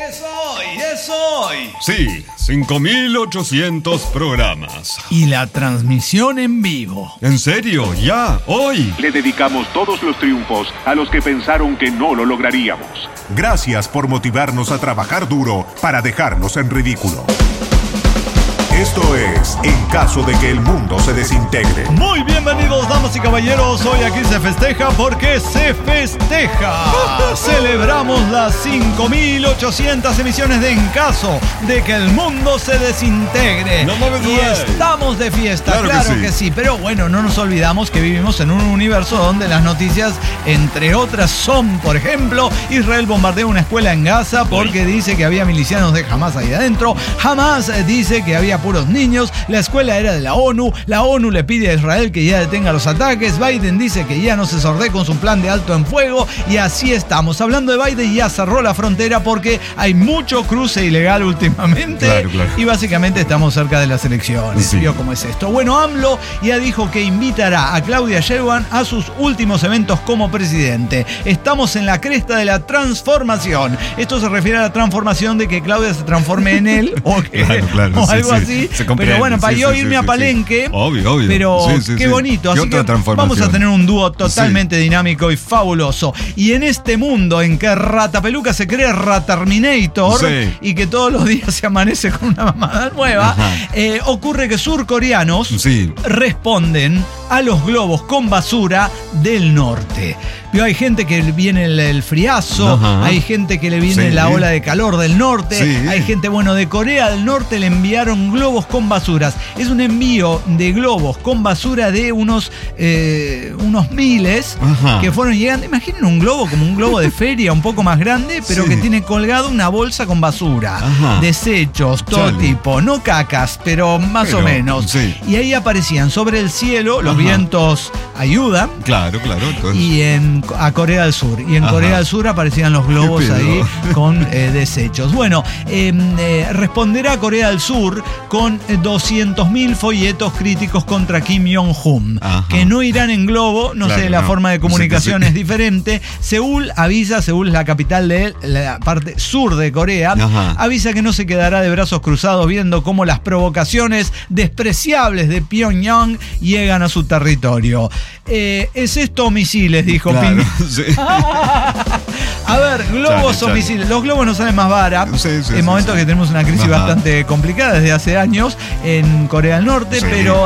Es hoy. Sí, 5.800 programas. Y la transmisión en vivo. ¿En serio? ¿Ya? ¿Hoy? Le dedicamos todos los triunfos a los que pensaron que no lo lograríamos. Gracias por motivarnos a trabajar duro para dejarnos en ridículo. Esto es En Caso de que el Mundo se Desintegre. Muy bienvenidos, damas y caballeros. Hoy aquí se festeja porque se festeja. Celebramos las 5.800 emisiones de En Caso de que el Mundo se desintegre. No mames, y estamos de fiesta, claro que sí. Pero bueno, no nos olvidamos que vivimos en un universo donde las noticias, entre otras, son, por ejemplo, Israel bombardea una escuela en Gaza porque dice que había milicianos de Hamas ahí adentro. Hamas dice que había puros niños, la escuela era de la ONU le pide a Israel que ya detenga los ataques, Biden dice que ya no se sordee con su plan de alto en fuego, y así estamos. Hablando de Biden, ya cerró la frontera porque hay mucho cruce ilegal últimamente, claro. Y básicamente estamos cerca de las elecciones. Sí. ¿Vio cómo es esto? Bueno, AMLO ya dijo que invitará a Claudia Sheinbaum a sus últimos eventos como presidente. Estamos en la cresta de la transformación. Esto se refiere a la transformación de que Claudia se transforme en él o algo así. Pero bueno, para yo irme a Palenque. Obvio. Pero qué bonito. Así que vamos a tener un dúo totalmente dinámico y fabuloso. Y en este mundo en que Rata Peluca se cree Raterminator y que todos los días se amanece con una mamada nueva, ocurre que surcoreanos responden a los globos con basura del norte. Hay gente que viene el friazo, hay gente que le viene la ola de calor del norte, hay gente, de Corea del Norte le enviaron globos con basuras. Es un envío de globos con basura de unos miles que fueron llegando. Imaginen un globo como un globo de feria, un poco más grande, pero que tiene colgado una bolsa con basura, desechos, todo tipo, no cacas, pero más o menos. Y ahí aparecían sobre el cielo, los vientos ayudan. Claro. Entonces... Y a Corea del Sur. Y en Corea del Sur aparecían los globos ahí con desechos. Bueno, responderá Corea del Sur con 200.000 folletos críticos contra Kim Jong-un, que no irán en globo, la forma de comunicación es diferente. Seúl es la capital de la parte sur de Corea, avisa que no se quedará de brazos cruzados viendo cómo las provocaciones despreciables de Pyongyang llegan a su territorio. ¿Es esto o misiles? Dijo Ping. A ver, globos o misiles. Los globos nos salen más baratos en momentos que tenemos una crisis bastante complicada desde hace años en Corea del Norte, pero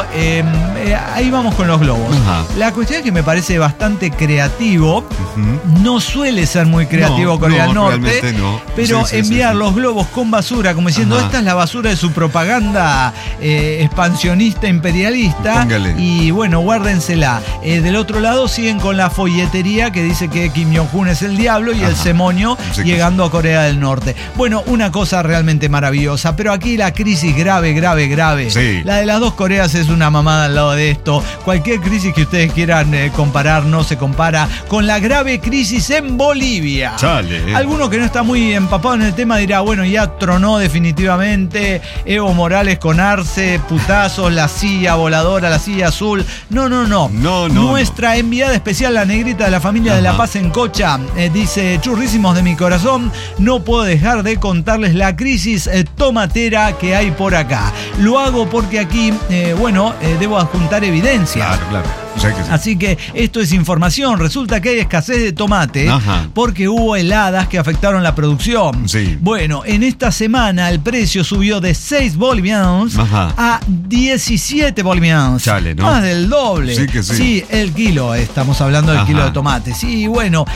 ahí vamos con los globos. La cuestión es que me parece bastante creativo. No suele ser muy creativo Corea del Norte, pero enviar los globos con basura, como diciendo, esta es la basura de su propaganda expansionista, imperialista. Póngale. Y bueno, guárdensela. Del otro lado siguen con la folletería que dice que Kim Jong-un es el diablo y el semonio llegando a Corea del Norte. Bueno, una cosa realmente maravillosa, pero aquí la crisis grave. La de las dos Coreas es una mamada al lado de esto. Cualquier crisis que ustedes quieran comparar no se compara con la grave crisis en Bolivia. Alguno que no está muy empapado en el tema dirá, ya tronó definitivamente Evo Morales con Arce, putazos, la silla voladora, la silla azul. No. Nuestra enviada especial, la negrita de la familia de La Paz en Cocha, dice: churrísimos de mi corazón, no puedo dejar de contarles la crisis tomatera que hay por acá. Lo hago porque aquí, debo adjuntar evidencia. Claro. Así que esto es información. Resulta que hay escasez de tomate porque hubo heladas que afectaron la producción. Bueno, en esta semana el precio subió de 6 bolivianos a 17 bolivianos. Más del doble. Sí, el kilo. Estamos hablando del kilo de tomate. Sí,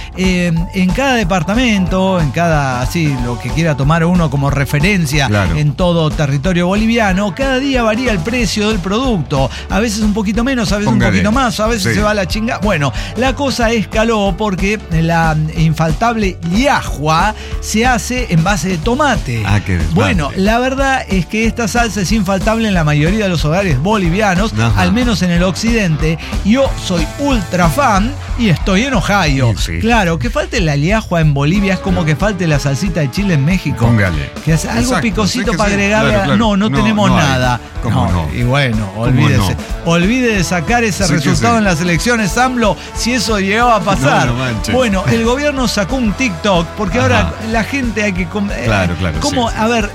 en cada departamento, en cada, lo que quiera tomar uno como referencia en todo territorio boliviano, cada día varía el precio del producto. A veces un poquito menos, a veces un poquito más. A veces se va a la chinga. Bueno, la cosa escaló porque la infaltable llajua se hace en base de tomate. Bueno, la verdad es que esta salsa es infaltable en la mayoría de los hogares bolivianos, al menos en el occidente. Yo soy ultra fan y estoy en Ohio. Claro, que falte la llajua en Bolivia es como que falte la salsita de chile en México. Que es algo picosito para agregarle. No tenemos nada. Y bueno, olvídese. Olvide de sacar ese resultado estado en las elecciones AMLO si eso llegaba a pasar. No manches. Bueno, el gobierno sacó un TikTok porque ahora la gente hay que... Claro, ¿cómo? Sí. A ver,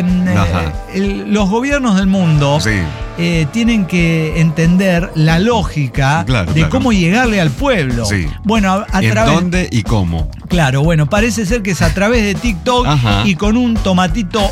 los gobiernos del mundo tienen que entender la lógica de cómo llegarle al pueblo. Sí. Bueno, ¿En dónde y cómo? Claro, bueno, parece ser que es a través de TikTok y con un tomatito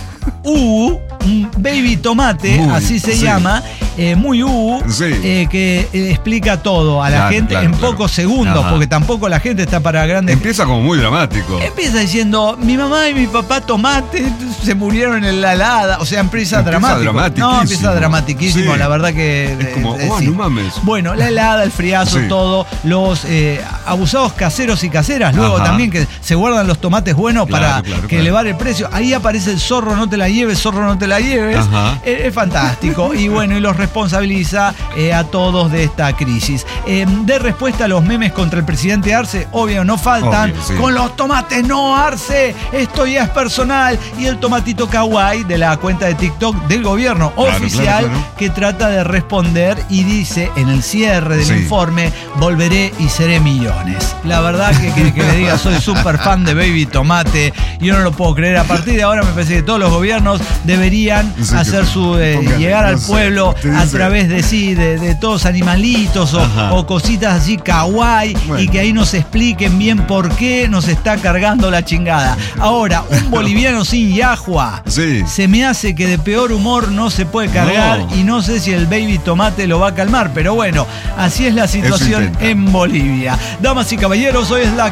un baby tomate, así se llama, muy que explica todo a la gente en pocos segundos, porque tampoco la gente está para grandes... Empieza como muy dramático. Empieza diciendo, mi mamá y mi papá tomate se murieron en la helada, o sea, empieza dramático. No, empieza dramatiquísimo, la verdad que... Es como, no mames. Bueno, la helada, el friazo, todo, los abusados caseros y caseras, luego también que se guardan los tomates buenos para elevar el precio. Ahí aparece el zorro, no te la lleves, zorro, no te la lleves. Es fantástico. Y bueno, y los responsabiliza a todos de esta crisis. De respuesta a los memes contra el presidente Arce, obvio, no faltan. Con los tomates, no, Arce, esto ya es personal. Y el tomatito kawaii de la cuenta de TikTok del gobierno oficial que trata de responder y dice en el cierre del informe, volveré y seré millones. La verdad que le diga, soy súper fan de Baby Tomate, yo no lo puedo creer. A partir de ahora me parece que todos los gobiernos deberían hacer su llegar al pueblo a través de todos animalitos o cositas así kawaii y que ahí nos expliquen bien por qué nos está cargando la chingada. Ahora, un boliviano sin yahua se me hace que de peor humor no se puede cargar y no sé si el Baby Tomate lo va a calmar, pero bueno, así es la situación en Bolivia. Damas y caballeros, hoy es la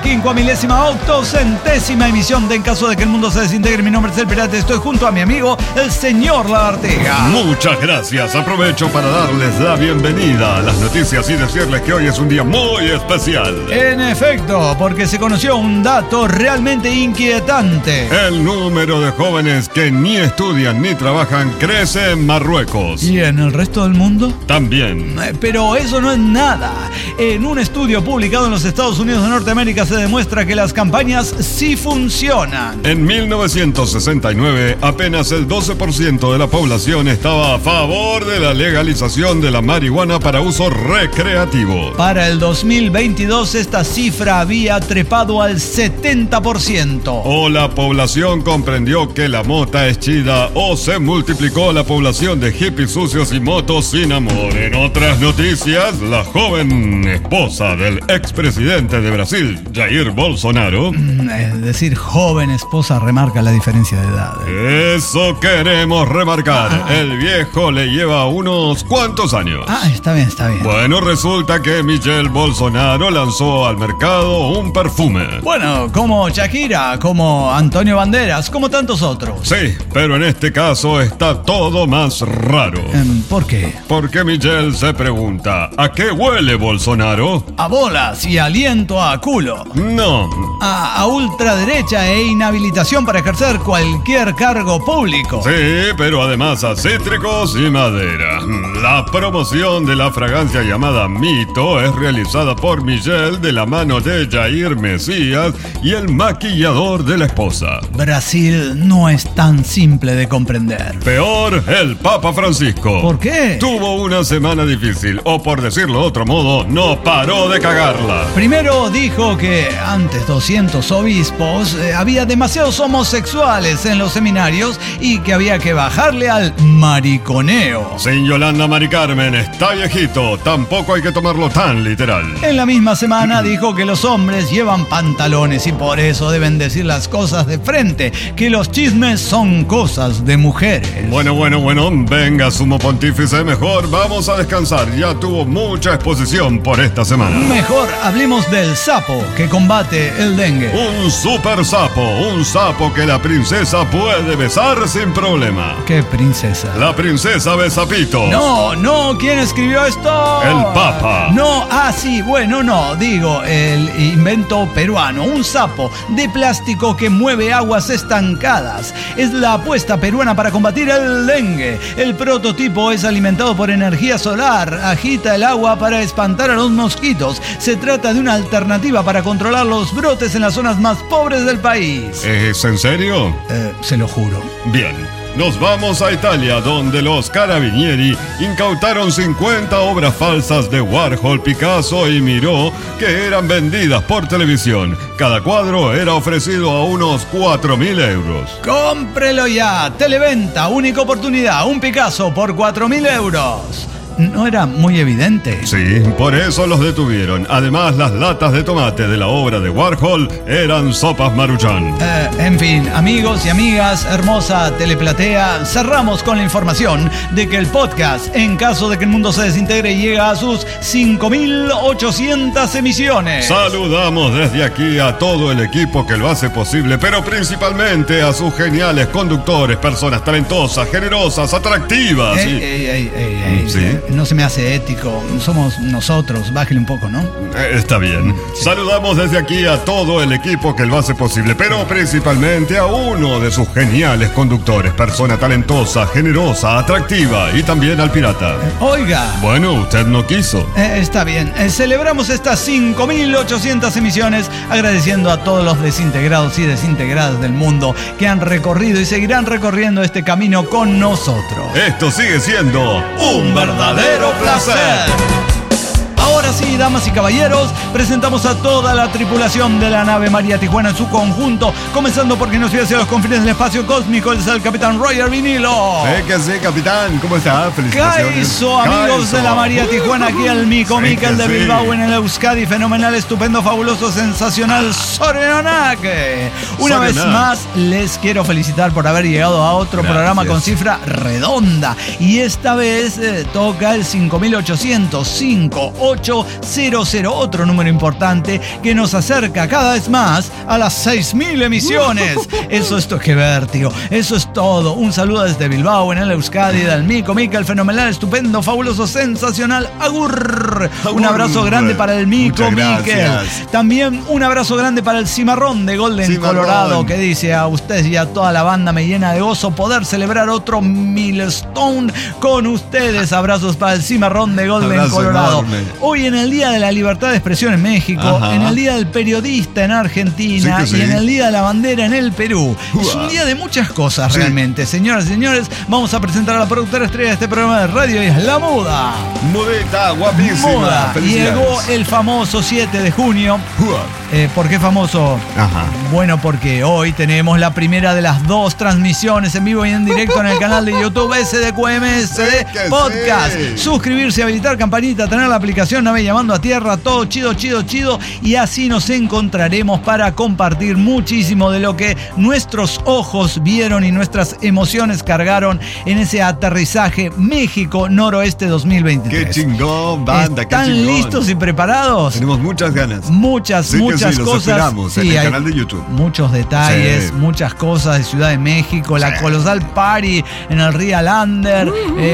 50.080ª emisión de En Caso de que el Mundo se Desintegre. Mi nombre es El Pirata, estoy junto a mi amigo el señor Lagartija. Muchas gracias, aprovecho para darles la bienvenida a las noticias y decirles que hoy es un día muy especial. En efecto, porque se conoció un dato realmente inquietante. El número de jóvenes que ni estudian ni trabajan crece en Marruecos. ¿Y en el resto del mundo? También. Pero eso no es nada. En un estudio publicado en los Estados Unidos de Norteamérica se demuestra que las campañas sí funcionan. En 1969, apenas el 12% de la población estaba a favor de la legalización de la marihuana para uso recreativo. Para el 2022, esta cifra había trepado al 70%. O la población comprendió que la mota es chida, o se multiplicó la población de hippies sucios y motos sin amor. En otras noticias, la joven esposa del expresidente de Brasil, Jair Bolsonaro... Es decir, joven esposa remarca la diferencia de edad. Eso queremos remarcar. El viejo le lleva unos cuantos años. Está bien. Bueno, resulta que Michelle Bolsonaro lanzó al mercado un perfume. Bueno, como Shakira, como Antonio Banderas, como tantos otros. Sí, pero en este caso está todo más raro. ¿Por qué? Porque Michelle se pregunta, ¿a qué huele Bolsonaro? A bolas y aliento a culo. No. A ultraderecha e inhabilitación para ejercer cualquier cargo público. Sí, pero además a cítricos y madera. La promoción de la fragancia llamada Mito es realizada por Michelle de la mano de Jair Mesías y el maquillador de la esposa. Brasil no es tan simple de comprender. Peor, el Papa Francisco. ¿Por qué? Tuvo una semana difícil, o por decirlo de otro modo, no paró de cagarla. Primero dijo que antes 200 obispos había demasiados homosexuales en los seminarios y que había que bajarle al mariconeo. Sin Yolanda Mari Carmen, está viejito, tampoco hay que tomarlo tan literal. En la misma semana dijo que los hombres llevan pantalones y por eso deben decir las cosas de frente, que los chismes son cosas de mujeres. Bueno, venga, sumo pontífice, mejor vamos a descansar, ya tuvo mucha exposición por esta semana. Mejor hablemos del sapo que combate el dengue. Un super sapo, un sapo que la princesa puede besar sin problema. ¿Qué princesa? La princesa Besapitos. No, ¿quién escribió esto? El Papa. No, sí, bueno, no, digo, el invento peruano, un sapo de plástico que mueve aguas estancadas. Es la apuesta peruana para combatir el dengue. El prototipo es alimentado por energía solar, agita el agua para espantar a los mosquitos. Se trata de una alternativa para controlar los brotes en las zonas más pobres del país. ¿Es en serio? Se lo juro. Bien. nos vamos a Italia, donde los Carabinieri incautaron 50 obras falsas de Warhol, Picasso y Miró que eran vendidas por televisión. Cada cuadro era ofrecido a unos 4.000 euros. ¡Cómprelo ya! Televenta, única oportunidad, un Picasso por 4.000 euros. ¿No era muy evidente? Sí, por eso los detuvieron. Además, las latas de tomate de la obra de Warhol eran sopas Maruchan. En fin, amigos y amigas, hermosa teleplatea, cerramos con la información de que el podcast, en caso de que el mundo se desintegre, llega a sus 5.800 emisiones. Saludamos desde aquí a todo el equipo que lo hace posible, pero principalmente a sus geniales conductores, personas talentosas, generosas, atractivas. ¿Sí? No se me hace ético. Somos nosotros. Bájale un poco, ¿no? Está bien. Sí. Saludamos desde aquí a todo el equipo que lo hace posible, pero principalmente a uno de sus geniales conductores, persona talentosa, generosa, atractiva, y también al pirata. Oiga. Bueno, usted no quiso. Está bien. Celebramos estas 5.800 emisiones agradeciendo a todos los desintegrados y desintegradas del mundo que han recorrido y seguirán recorriendo este camino con nosotros. Esto sigue siendo un verdadero placer. Ahora sí, damas y caballeros, presentamos a toda la tripulación de la nave María Tijuana en su conjunto, comenzando porque nos lleva hacia los confines del espacio cósmico. Es el capitán Roger Vinilo. ¿Qué sé, capitán? ¿Cómo está? Felicitaciones. Kaiso, amigos de la María Tijuana, aquí el Mico Miquel de Bilbao en el Euskadi, fenomenal, estupendo, fabuloso, sensacional, Sorenaque. Una vez más, les quiero felicitar por haber llegado a otro programa con cifra redonda. Y esta vez toca el 5.800, 5800, otro número importante que nos acerca cada vez más a las 6.000 emisiones. Eso es que vértigo. Eso es todo. Un saludo desde Bilbao en el Euskadi del Mico Miquel, fenomenal, estupendo, fabuloso, sensacional. Agur. Un abrazo grande para el Mico Miquel. También un abrazo grande para el Cimarrón de Golden, Colorado, que dice: a ustedes y a toda la banda me llena de gozo poder celebrar otro milestone con ustedes. Abrazos para el Cimarrón de Golden, Colorado. Enorme. Hoy en el Día de la Libertad de Expresión en México, en el Día del Periodista en Argentina y en el Día de la Bandera en el Perú. Es un día de muchas cosas realmente. Señoras y señores, vamos a presentar a la productora estrella de este programa de radio, y es La Muda. Mudita, guapísima. Muda. Llegó el famoso 7 de junio. ¿Por qué famoso? Bueno, porque hoy tenemos la primera de las 2 transmisiones en vivo y en directo en el canal de YouTube SDQMS Podcast. Suscribirse, habilitar campanita, tener la aplicación Nave Llamando a Tierra, todo chido, y así nos encontraremos para compartir muchísimo de lo que nuestros ojos vieron y nuestras emociones cargaron en ese aterrizaje México Noroeste 2023. ¡Qué chingón, banda! ¿Están listos y preparados? Tenemos muchas ganas. Muchas cosas. Los esperamos en el canal de YouTube. Muchos detalles, muchas cosas de Ciudad de México, la colosal party en el Real Under,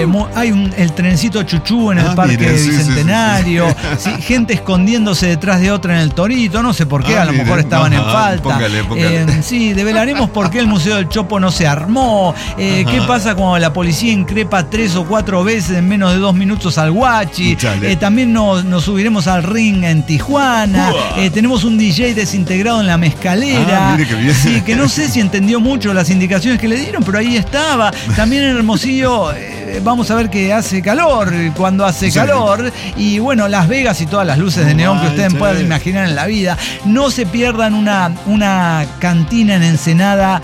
hay el trencito chuchú en el Parque Bicentenario, gente escondiéndose detrás de otra en el Torito, no sé por qué, a lo mejor estaban en falta. Póngale. Develaremos por qué el Museo del Chopo no se armó, qué pasa cuando la policía increpa 3 o 4 veces en menos de 2 minutos al guachi. También nos subiremos al ring en Tijuana. Tenemos un DJ desintegrado en la mezcalera. Mire qué bien. Sí, que no sé si entendió mucho las indicaciones que le dieron, pero ahí estaba. También en Hermosillo vamos a ver que hace calor cuando hace calor. Y bueno, Las Vegas y todas las luces de neón que ustedes puedan imaginar en la vida. No se pierdan una cantina en Ensenada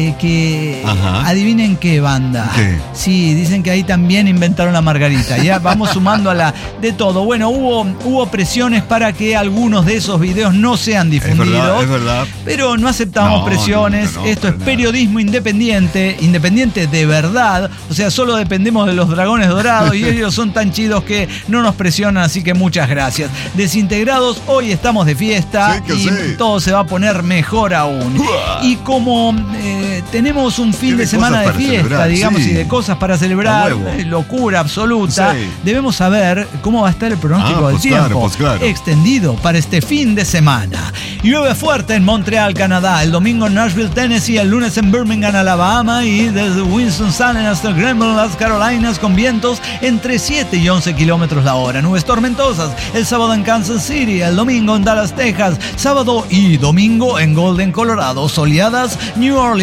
que adivinen qué banda. Sí, dicen que ahí también inventaron la margarita. Ya vamos sumando a la de todo. Bueno, hubo presiones para que algunos de esos videos no sean difundidos. Es verdad. Pero no aceptamos presiones. Esto es periodismo independiente de verdad. O sea, solo dependemos de los Dragones Dorados y ellos son tan chidos que no nos presionan, así que muchas gracias. Desintegrados, hoy estamos de fiesta y todo se va a poner mejor aún. Y como tenemos un fin de semana de fiesta, digamos, y de cosas para celebrar, locura absoluta, debemos saber cómo va a estar el pronóstico del tiempo extendido para este fin de semana. Llueve fuerte en Montreal, Canadá, el domingo en Nashville, Tennessee, el lunes en Birmingham, Alabama, y desde Winston-Salem hasta Greenville, las Carolinas, con vientos entre 7 y 11 kilómetros la hora. Nubes tormentosas el sábado en Kansas City, el domingo en Dallas, Texas, sábado y domingo en Golden, Colorado, soleadas New Orleans,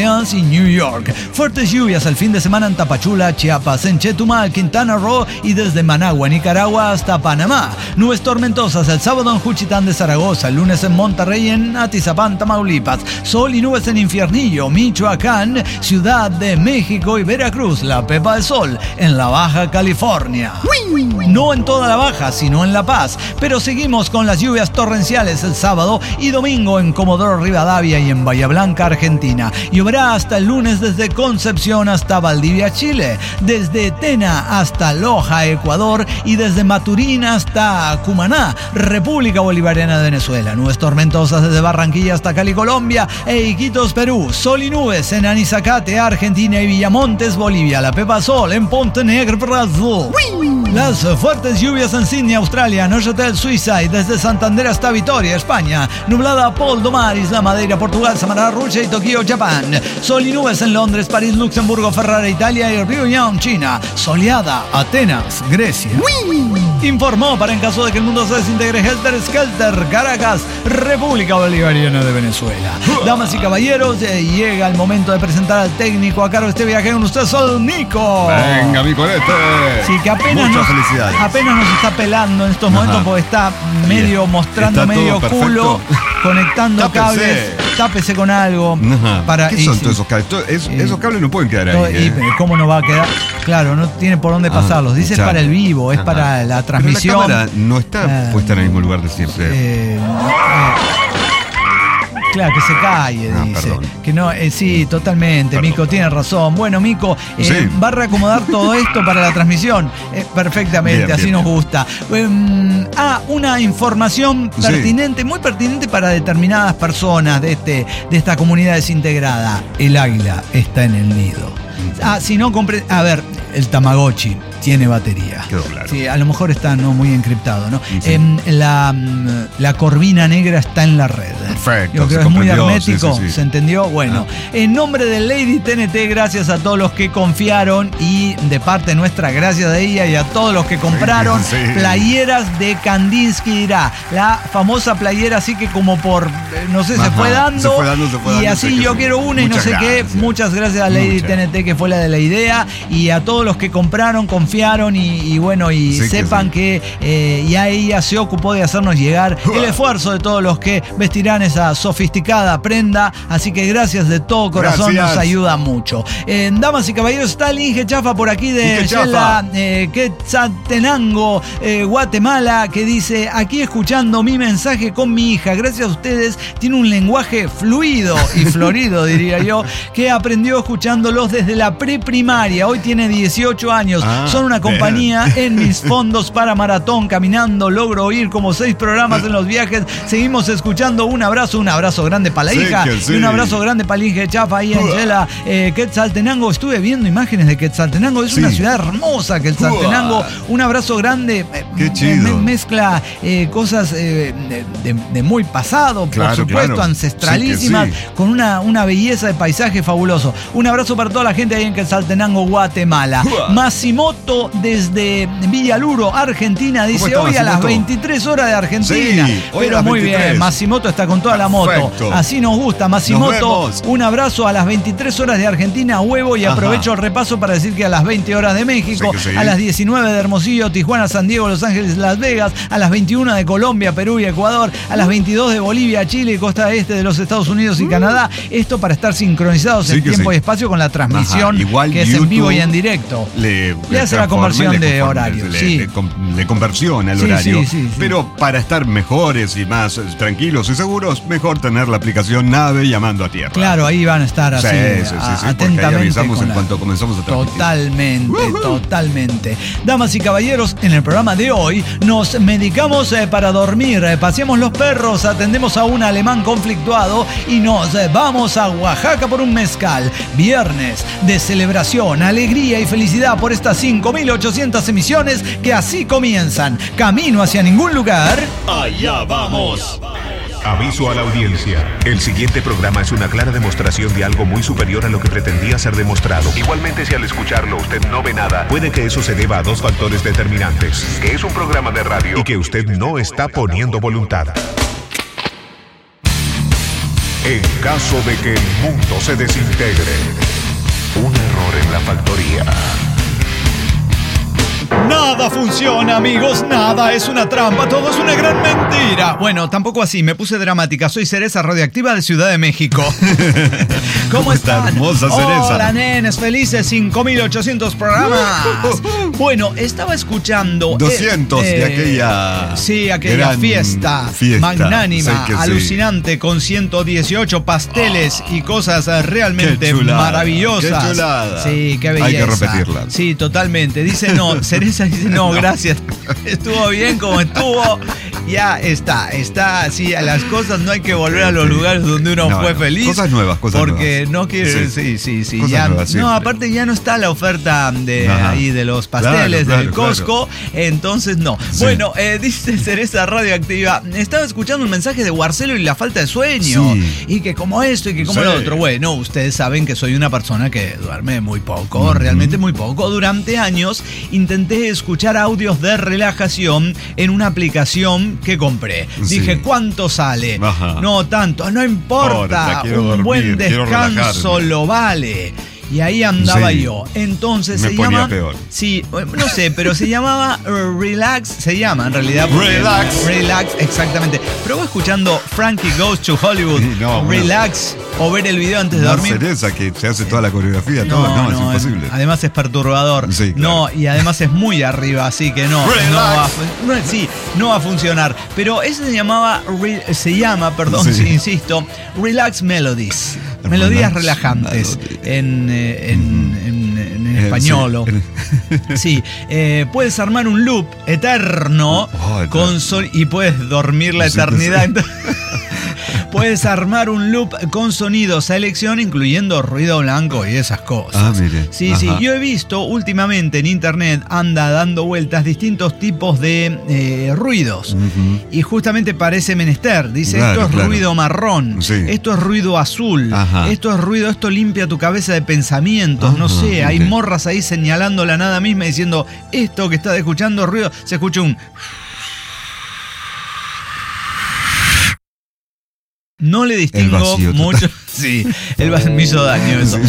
Orleans y New York. Fuertes lluvias el fin de semana en Tapachula, Chiapas, en Chetumal, Quintana Roo y desde Managua, Nicaragua hasta Panamá. Nubes tormentosas el sábado en Juchitán de Zaragoza, el lunes en Monterrey, en Atizapán, Tamaulipas. Sol y nubes en Infiernillo, Michoacán, Ciudad de México y Veracruz. La Pepa de Sol en la Baja California. No en toda la Baja, sino en La Paz. Pero seguimos con las lluvias torrenciales el sábado y domingo en Comodoro Rivadavia y en Bahía Blanca, Argentina. Lloverá hasta el lunes desde Concepción hasta Valdivia, Chile. Desde Tena hasta Loja, Ecuador. Y desde Maturín hasta Cumaná, República Bolivariana de Venezuela. Nubes tormentosas desde Barranquilla hasta Cali, Colombia. E Iquitos, Perú. Sol y nubes en Anizacate, Argentina. Y Villamontes, Bolivia. La Pepa Sol en Montenegro, Brasil. Las fuertes lluvias en Sydney, Australia. Neuchâtel, Suiza. Y desde Santander hasta Vitoria, España. Nublada Poldomar, Isla Madeira, Portugal. Samará, Rusia y Tokio, Japón. Sol y nubes en Londres, París, Luxemburgo, Ferrara, Italia. Y Pyongyang, China. Soleada, Atenas, Grecia. Informó para en caso de que el mundo se desintegre Helter Skelter, Caracas, República Bolivariana de Venezuela. Damas y caballeros, llega el momento de presentar al técnico a cargo de este viaje con usted, Sol Nico. Venga, mi colete. Sí, que apenas nos está pelando en estos momentos porque está medio mostrando está medio todo culo, conectando Tápese. cables. Tápese con algo. ¿Qué son todos esos cables? Esos cables no pueden quedar ahí. ¿Cómo no va a quedar? Claro, no tiene por dónde pasarlos. Dice es para el vivo, es para la transmisión. Pero la cámara no está puesta en el mismo lugar de siempre. Claro, que se calle, dice. Perdón. Que no, sí, totalmente, perdón. Mico, tiene razón. Bueno, Mico, sí. Va a reacomodar todo esto para la transmisión. Perfectamente, bien, así bien, nos gusta. Una información pertinente, muy pertinente para determinadas personas de esta comunidad desintegrada. El águila está en el nido. Si no compre... A ver, el Tamagotchi tiene batería. Quedó claro. Sí, a lo mejor está muy encriptado, ¿no? Sí. La corvina negra está en la red. Perfecto. Yo creo que es muy hermético, sí. ¿Se entendió? Bueno, en nombre de Lady TNT, gracias a todos los que confiaron y de parte nuestra, gracias a ella y a todos los que compraron playeras de Kandinsky Irá. La famosa playera así que como por, no sé, se fue dando. Y así yo quiero una y no sé qué. Muchas gracias a Lady TNT, que fue la de la idea, y a todos los que compraron, confiaron y bueno, y sí, sepan que ya ella se ocupó de hacernos llegar el esfuerzo de todos los que vestirán esa sofisticada prenda, así que gracias de todo corazón, nos ayuda mucho. Damas y caballeros, está el Inge Chafa por aquí de Quetzaltenango, Guatemala, que dice: aquí escuchando mi mensaje con mi hija, gracias a ustedes tiene un lenguaje fluido y florido, diría yo, que aprendió escuchándolos desde la preprimaria, hoy tiene 18 años, son una compañía en mis fondos para maratón, caminando, logro oír como 6 programas en los viajes, seguimos escuchando, un abrazo grande para la hija, y un abrazo grande para el Inge Chafa ahí en Chela, Quetzaltenango. Estuve viendo imágenes de Quetzaltenango, es una ciudad hermosa Quetzaltenango, un abrazo grande. Qué chido. Mezcla cosas de muy pasado, por supuesto, ancestralísimas, con una belleza de paisaje fabuloso. Un abrazo para toda la gente ahí en Quetzaltenango, Guatemala. Masimoto desde Villaluro, Argentina, dice: hoy a las 23 horas de Argentina. Pero muy bien, Masimoto está con toda la moto. Así nos gusta, Masimoto. Un abrazo a las 23 horas de Argentina, huevo, y aprovecho el repaso para decir que a las 20 horas de México, a las 19 de Hermosillo, Tijuana, San Diego, Los Ángeles, Las Vegas, a las 21 de Colombia, Perú y Ecuador, a las 22 de Bolivia, Chile y costa este de los Estados Unidos y Canadá. Esto para estar sincronizados en tiempo y espacio con la transmisión, que es en vivo y en directo. Le hace la conversión de horario. Le conversión al horario. Pero para estar mejores y más tranquilos y seguros, mejor tener la aplicación Nave llamando a tierra. Claro, ahí van a estar así, atentamente. Ahí avisamos en cuanto comenzamos a transmitir. Totalmente. Damas y caballeros, en el programa de hoy nos medicamos para dormir, paseamos los perros, atendemos a un alemán conflictuado y nos vamos a Oaxaca por un mezcal. Viernes de celebración, alegría y felicidad por estas 5.800 emisiones que así comienzan. Camino hacia ningún lugar. Allá vamos. Aviso a la audiencia. El siguiente programa es una clara demostración de algo muy superior a lo que pretendía ser demostrado. Igualmente, si al escucharlo usted no ve nada, puede que eso se deba a 2 factores determinantes: que es un programa de radio y que usted no está poniendo voluntad. En caso de que el mundo se desintegre, un error en la factoría. Nada funciona, amigos, nada es una trampa, todo es una gran mentira. Bueno, tampoco así, me puse dramática. Soy Cereza Radioactiva de Ciudad de México. ¿Cómo están? Hermosa Cereza. Hola, nenes, felices 5.800 programas. Bueno, estaba escuchando 200 de aquella... Sí, aquella fiesta magnánima, alucinante, con 118 pasteles y cosas realmente maravillosas. Qué chulada. Sí, qué belleza. Hay que repetirla. Sí, totalmente. Dice no, Cereza dice no, gracias. Estuvo bien como estuvo. Ya está, sí, a las cosas no hay que volver a los lugares donde uno fue feliz. Cosas nuevas, porque no quiere, sí. Ya, nuevas, no, aparte ya no está la oferta de ahí de los pasteles del Costco, entonces no. Sí. Bueno, dice Cereza Radioactiva, estaba escuchando un mensaje de Guarcelo y la falta de sueño, y que como esto y que como lo otro. Bueno, ustedes saben que soy una persona que duerme muy poco, realmente muy poco. Durante años intenté escuchar audios de relajación en una aplicación que compré. Dije, ¿cuánto sale? No tanto, no importa, un buen descanso lo vale. Y ahí andaba yo. Entonces me se ponía llama. Peor. Sí, no sé, pero se llamaba Relax. Se llama en realidad. Relax, exactamente. Probó escuchando Frankie Goes to Hollywood. Sí, Relax. O ver el video antes de dormir. Cereza que se hace toda la coreografía, es imposible. Además es perturbador. Sí, claro. No, y además es muy arriba, así que no va a funcionar. Pero ese se llama, insisto, Relax Melodies. Melodías relajantes en español. Sí, puedes armar un loop eterno y puedes dormir la eternidad. Puedes armar un loop con sonidos a elección, incluyendo ruido blanco y esas cosas. Mire. Sí, yo he visto últimamente en internet, anda dando vueltas distintos tipos de ruidos. Y justamente parece menester. Dice, esto es ruido marrón, esto es ruido azul, esto limpia tu cabeza de pensamientos, no sé, hay morras ahí señalando la nada misma diciendo, esto que estás escuchando ruido, se escucha un... No le distingo mucho. Sí, me hizo daño eso.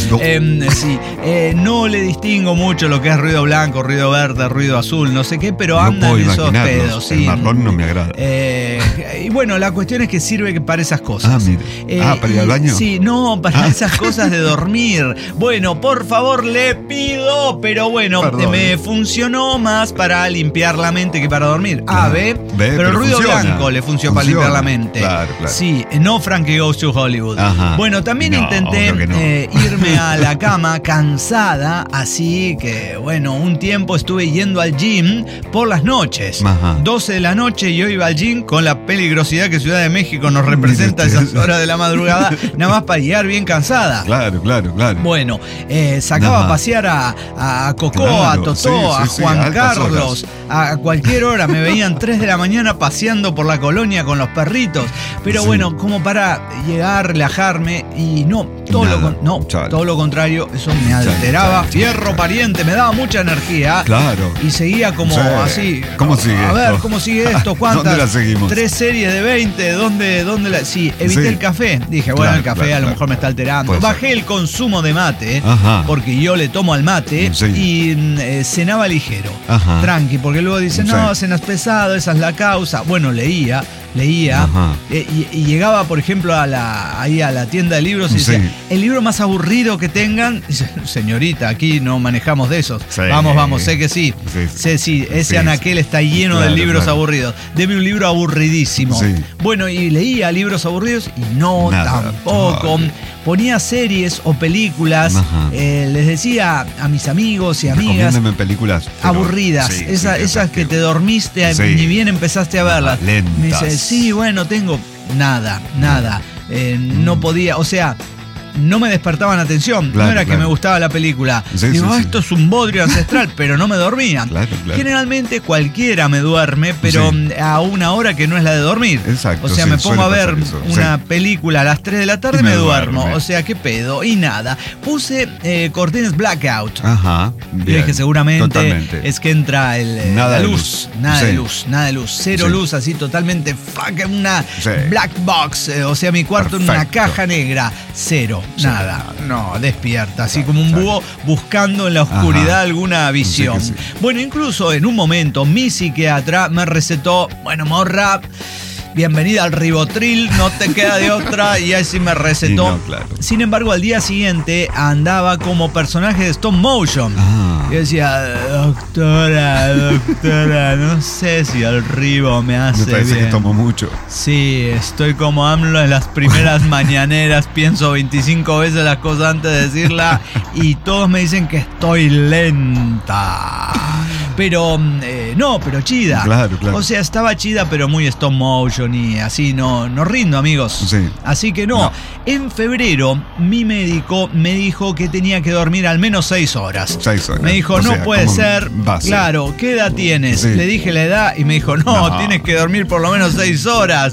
No le distingo mucho lo que es ruido blanco, ruido verde, ruido azul, no sé qué, pero andan esos pedos. Sí. El marrón no me agrada. Y bueno, la cuestión es que sirve para esas cosas. ¿para ir al baño? Sí, no, para esas cosas de dormir. Bueno, por favor, le pido, pero bueno, me funcionó más para limpiar la mente que para dormir. Pero el ruido blanco le funcionó para limpiar la mente. Claro. Sí, no Frankie Goes to Hollywood. Bueno, también intenté irme a la cama cansada, así que, bueno, un tiempo estuve yendo al gym por las noches. 12 de la noche yo iba al gym con la peligrosidad que Ciudad de México nos representa a esas horas de la madrugada, nada más para llegar bien cansada. Claro. Bueno, sacaba a pasear a Cocó, a Totó, a Juan Carlos, a cualquier hora. Me veían 3 de la mañana paseando por la colonia con los perritos. Pero bueno, como para llegar, relajarme, y todo lo contrario, eso me alteraba. Fierro pariente, me daba mucha energía. Claro. Y seguía como así. ¿Cómo sigue esto? A ver, ¿cómo sigue esto? ¿Cuántas? ¿Dónde la seguimos? 3 series de 20, ¿dónde la...? Sí, evité el café. Dije, bueno, el café a lo mejor me está alterando. Bajé el consumo de mate, porque yo le tomo al mate, y cenaba ligero. Tranqui, porque luego dicen, no, cenas pesado, esa es la causa. Bueno, leía, y llegaba, por ejemplo, ahí a la tienda de libros y decía, el libro más aburrido que tengan. Señorita, aquí no manejamos de esos. Vamos, sé que sí. Ese anaquel está lleno de libros aburridos. Deme un libro aburridísimo. Bueno, y leía libros aburridos y tampoco. Ponía series o películas, les decía a mis amigos y amigas, recomiéndeme películas aburridas, esas que te dormiste ni bien empezaste a verlas. Lentas. Me dice, bueno, tengo nada. No podía, o sea, no me despertaban atención. Claro, no era que me gustaba la película. Digo, esto es un bodrio ancestral, pero no me dormía. Claro. Generalmente cualquiera me duerme, pero a una hora que no es la de dormir. Exacto. O sea, me pongo a ver una película a las 3 de la tarde y me duermo. O sea, qué pedo. Y nada. Puse cortinas blackout. Ajá. Bien. Que seguramente es que entra la luz. Nada de luz. Cero luz, así totalmente una black box. O sea, mi cuarto en una caja negra. Cero. Nada. No, despierta. Así como un búho buscando en la oscuridad alguna visión. Bueno, incluso en un momento mi psiquiatra me recetó, bueno, morra, bienvenida al Ribotril, no te queda de otra, y así me recetó. No, claro. Sin embargo, al día siguiente andaba como personaje de stop motion. Yo decía, doctora, no sé si el Ribo me hace bien. Me parece que tomo mucho. Sí, estoy como AMLO en las primeras mañaneras, pienso 25 veces las cosas antes de decirla y todos me dicen que estoy lenta. Pero pero chida. Claro. O sea, estaba chida, pero muy stop motion y así no rindo, amigos. Sí. Así que no. En febrero, mi médico me dijo que tenía que dormir al menos 6 horas. 6 horas. Me dijo, no puede ser. Claro, ¿qué edad tienes? Sí. Le dije la edad y me dijo, no, tienes que dormir por lo menos 6 horas.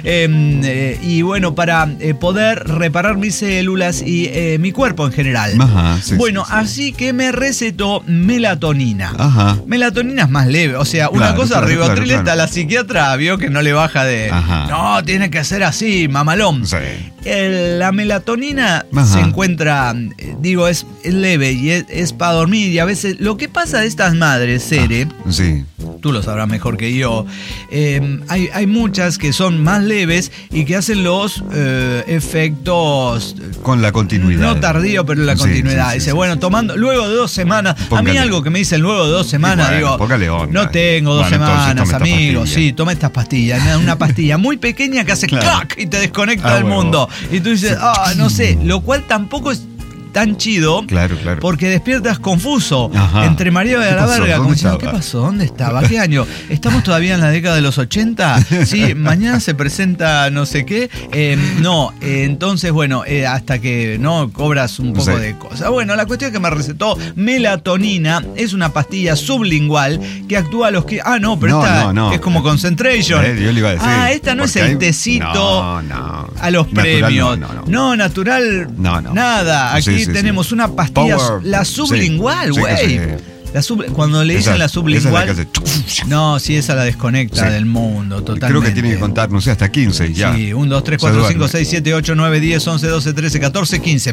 Y bueno, para poder reparar mis células y mi cuerpo en general. Ajá, así que me recetó melatonina. Ajá. Melatonina es más leve, o sea, una cosa, Ribotril, la psiquiatra vio que no le baja de... Ajá. No, tiene que ser así, mamalón. Sí. La melatonina se encuentra, es leve y es para dormir, y a veces lo que pasa de estas madres, Cere, tú lo sabrás mejor que yo, hay muchas que son más leves y que hacen los efectos... Con la continuidad. No tardío, pero la continuidad. Dice, tomando, luego de 2 semanas, póngale. A mí algo que me dicen luego de 2 semanas, no tengo 2 semanas, amigos, toma estas pastillas, me dan una pastilla muy pequeña que hace clac y te desconecta del mundo. Y tú dices, no sé, lo cual tampoco es tan chido, porque despiertas confuso. Ajá. Entre María de la verga, como diciendo, ¿qué pasó? ¿Dónde estaba? ¿Qué año? ¿Estamos todavía en la década de los 80? Sí, mañana se presenta no sé qué. Entonces, hasta que no cobras un poco de cosas. Bueno, la cuestión es que me recetó melatonina, es una pastilla sublingual que actúa a los que... esta es como concentration. Yo le iba a decir. Esta no es el tecito a los premios. Natural, nada. Aquí tenemos una pastilla, la sublingual, güey. Cuando le dicen la sublingual. Esa es la no, esa la desconecta del mundo, totalmente. Creo que tiene que contar, no sé, hasta 15 ya. Sí, 1, 2, 3, 4, 5, 6, 7, 8, 9, 10, 11, 12, 13, 14, 15.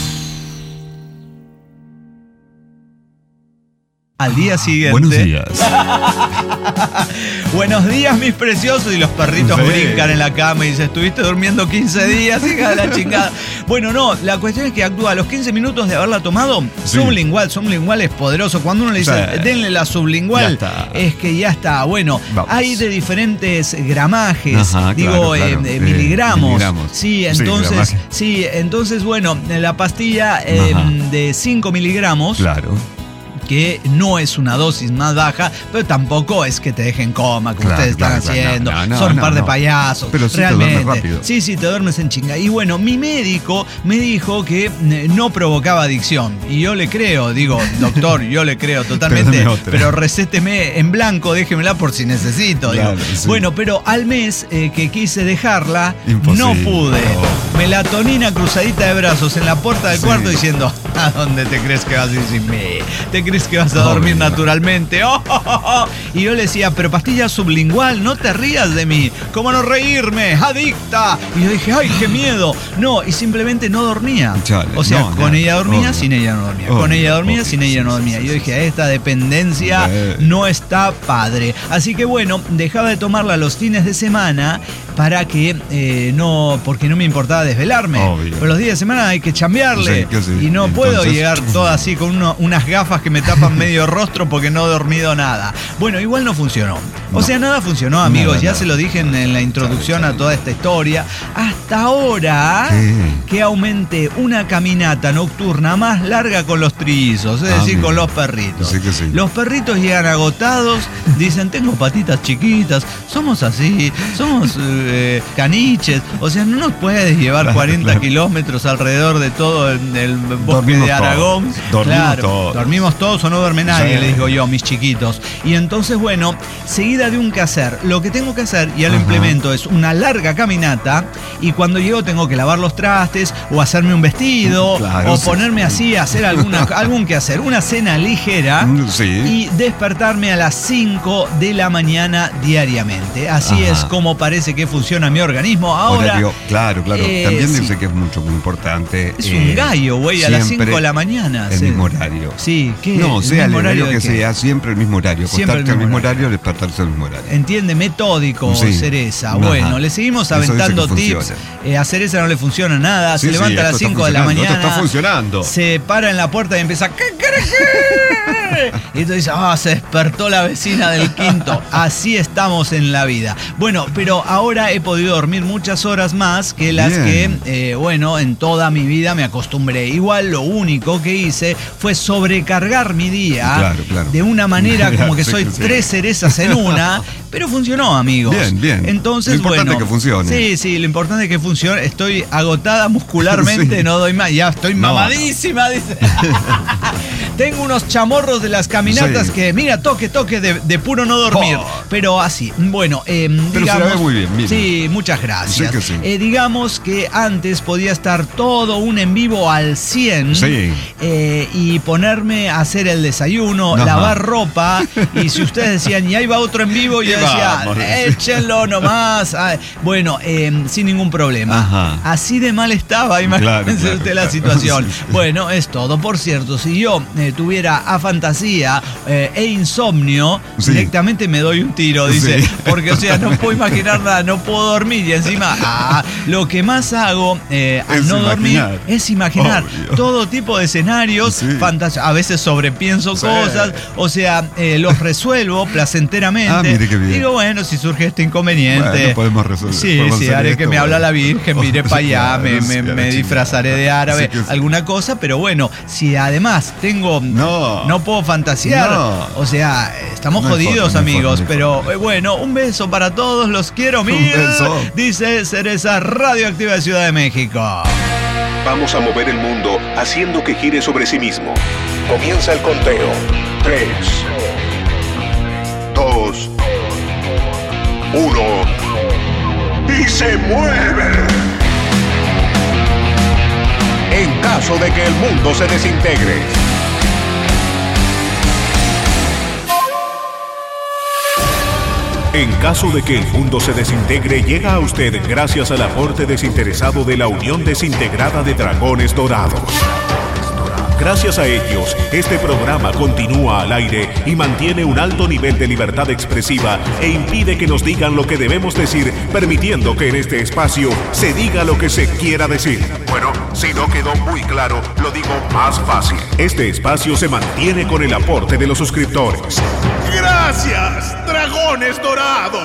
Al día siguiente. Buenos días. Buenos días, mis preciosos. Y los perritos brincan en la cama y dicen, estuviste durmiendo 15 días, hija de la chingada. Bueno, no, la cuestión es que actúa a los 15 minutos de haberla tomado. Sublingual es poderoso. Cuando uno le dice, denle la sublingual, es que ya está. Bueno, hay de diferentes gramajes, miligramos. Sí, entonces, la pastilla de 5 miligramos. Claro. Que no es una dosis más baja, pero tampoco es que te dejen coma, como ustedes están haciendo. Son un par de payasos. Pero realmente. Te duermes rápido. Sí, te duermes en chinga. Y bueno, mi médico me dijo que no provocaba adicción. Y yo le creo, doctor, yo le creo totalmente. Pero recéteme en blanco, déjemela por si necesito. Claro, bueno, pero al mes que quise dejarla, no pude. Melatonina cruzadita de brazos en la puerta del cuarto diciendo, ¿a dónde te crees que vas a ir sin mí? ¿Te crees que vas a dormir naturalmente? Y yo le decía, pero pastilla sublingual, no te rías de mí. ¿Cómo no reírme? ¡Adicta! Y yo dije, ¡ay, qué miedo! No, y simplemente no dormía. O sea, con ella dormía, sin ella no dormía. Con ella dormía, sin ella no dormía. Y yo dije, esta dependencia no está padre. Así que dejaba de tomarla los fines de semana para que porque no me importaba desvelarme. Obvio. Pero los días de semana hay que chambearle. Y no puedo llegar toda así con unas gafas que me tapan medio rostro porque no he dormido nada. Bueno, igual no funcionó. O sea, nada funcionó, amigos. Ya se lo dije en la introducción a toda esta historia. Hasta ahora que aumenté una caminata nocturna más larga con los trillizos, es decir, con los perritos. Los perritos llegan agotados, dicen, tengo patitas chiquitas, somos así, somos caniches. O sea, no nos puedes llevar 40 kilómetros alrededor de todo el bosque de Aragón. Dormimos todos o no duerme nadie, les digo yo, mis chiquitos. Y entonces, bueno, seguida de un quehacer. Lo que tengo que hacer, ya lo implemento, es una larga caminata, y cuando llego tengo que lavar los trastes o hacerme un vestido o ponerme así a hacer algún quehacer, una cena ligera y despertarme a las 5 de la mañana diariamente. Así es como parece que funciona mi organismo. Ahora, horario, claro. También dice que es muy importante. Es un gallo, güey, a las 5 de la mañana. El mismo horario. Sí, ¿qué? No, sea el horario que sea, siempre el mismo horario. Acostarte al mismo horario, despertarse al mismo horario. Entiende, metódico, Cereza. Bueno, le seguimos aventando tips. A Cereza no le funciona nada. Se levanta a las 5 de la mañana. Esto está funcionando. Se para en la puerta y empieza. Y entonces dice, se despertó la vecina del quinto. Así estamos en la vida. Bueno, pero ahora he podido dormir muchas horas más que las que, en toda mi vida me acostumbré. Igual lo único que hice fue sobrecargar mi día de una manera como que soy 3 cerezas en una, pero funcionó, amigos. Bien. Entonces, lo importante es que funcione. Sí, lo importante es que funcione. Estoy agotada muscularmente, no doy más. Ya estoy mamadísima, dice. Tengo unos chamorros de las caminatas que, mira, toque de puro no dormir. Pero así, bueno, pero digamos. Se la ve muy bien, mira. Sí, muchas gracias. Sí que sí. Digamos que antes podía estar todo un en vivo al 100 y ponerme a hacer el desayuno, lavar ropa. Y si ustedes decían, y ahí va otro en vivo, yo decía, échenlo nomás. Bueno, sin ningún problema. Así de mal estaba, imagínense usted la situación. Bueno, es todo. Por cierto, si yo tuviera afantasía e insomnio, directamente me doy un tiro, dice. Porque, o sea, no puedo imaginar nada, no puedo dormir. Y encima, lo que más hago al no dormir es imaginar todo tipo de escenarios, a veces sobrepienso cosas, o sea, los resuelvo placenteramente. Mire qué bien. Digo, bueno, si surge este inconveniente, podemos resolver. Sí, haré que me habla la Virgen, miré para allá, me disfrazaré de árabe, alguna cosa, pero bueno, si además tengo, no puedo fantasear, o sea, estamos jodidos, amigos, pero bueno, un beso para todos, los quiero mil, dice Cereza Radioactiva de Ciudad de México. Vamos a mover el mundo haciendo que gire sobre sí mismo. Comienza el conteo. 3, 2, 1 y se mueve. En caso de que el mundo se desintegre. En caso de que el mundo se desintegre, llega a usted gracias al aporte desinteresado de la Unión Desintegrada de Dragones Dorados. Gracias a ellos, este programa continúa al aire y mantiene un alto nivel de libertad expresiva e impide que nos digan lo que debemos decir, permitiendo que en este espacio se diga lo que se quiera decir. Bueno, si no quedó muy claro, lo digo más fácil. Este espacio se mantiene con el aporte de los suscriptores. ¡Gracias, Dragones Dorados!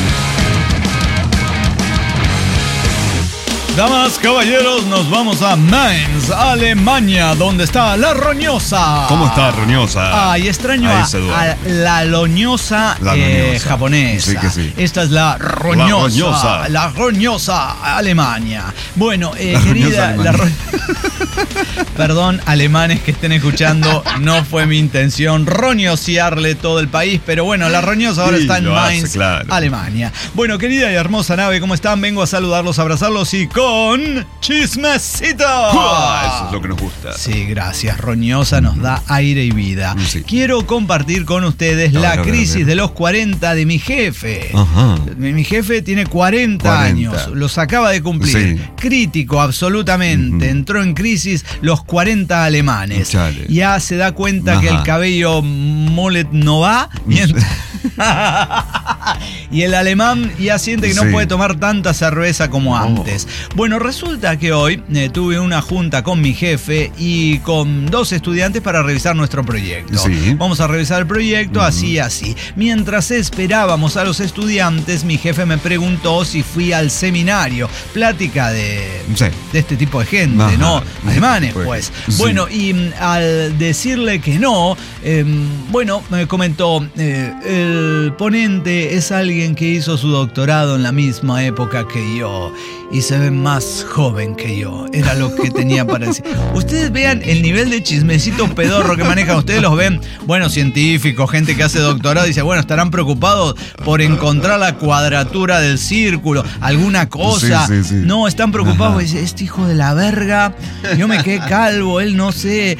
Damas, caballeros, nos vamos a Mainz, Alemania, donde está la roñosa. ¿Cómo está roñosa? Ay, extraño a la loñosa japonesa. Sí que sí. Esta es la roñosa. La roñosa Alemania. Bueno, querida, perdón, alemanes que estén escuchando, no fue mi intención roñosearle todo el país, pero bueno, la roñosa ahora está en Mainz, Alemania. Bueno, querida y hermosa nave, ¿cómo están? Vengo a saludarlos, a abrazarlos y con chismecito. Eso es lo que nos gusta. Sí, gracias. Roñosa nos da aire y vida. Sí. Quiero compartir con ustedes la crisis de los 40 de mi jefe. Mi jefe tiene 40 años, los acaba de cumplir. Sí. Crítico, absolutamente. Entró en crisis los 40 alemanes. Chale. Ya se da cuenta que el cabello mullet no va. Y el alemán ya siente que no puede tomar tanta cerveza como antes. Bueno, resulta que hoy tuve una junta con mi jefe y con 2 estudiantes para revisar nuestro proyecto. Vamos a revisar el proyecto así. Mientras esperábamos a los estudiantes, mi jefe me preguntó si fui al seminario. Plática de este tipo de gente, ¿no? Alemanes, pues. Bueno, y al decirle que no, me comentó, El ponente es alguien que hizo su doctorado en la misma época que yo y se ve más joven que yo. Era lo que tenía para decir. Ustedes vean el nivel de chismecito pedorro que manejan. Ustedes los ven, bueno, científicos, gente que hace doctorado y dice, bueno, estarán preocupados por encontrar la cuadratura del círculo, alguna cosa. Sí. No, están preocupados. Dice, este hijo de la verga, yo me quedé calvo, él no sé.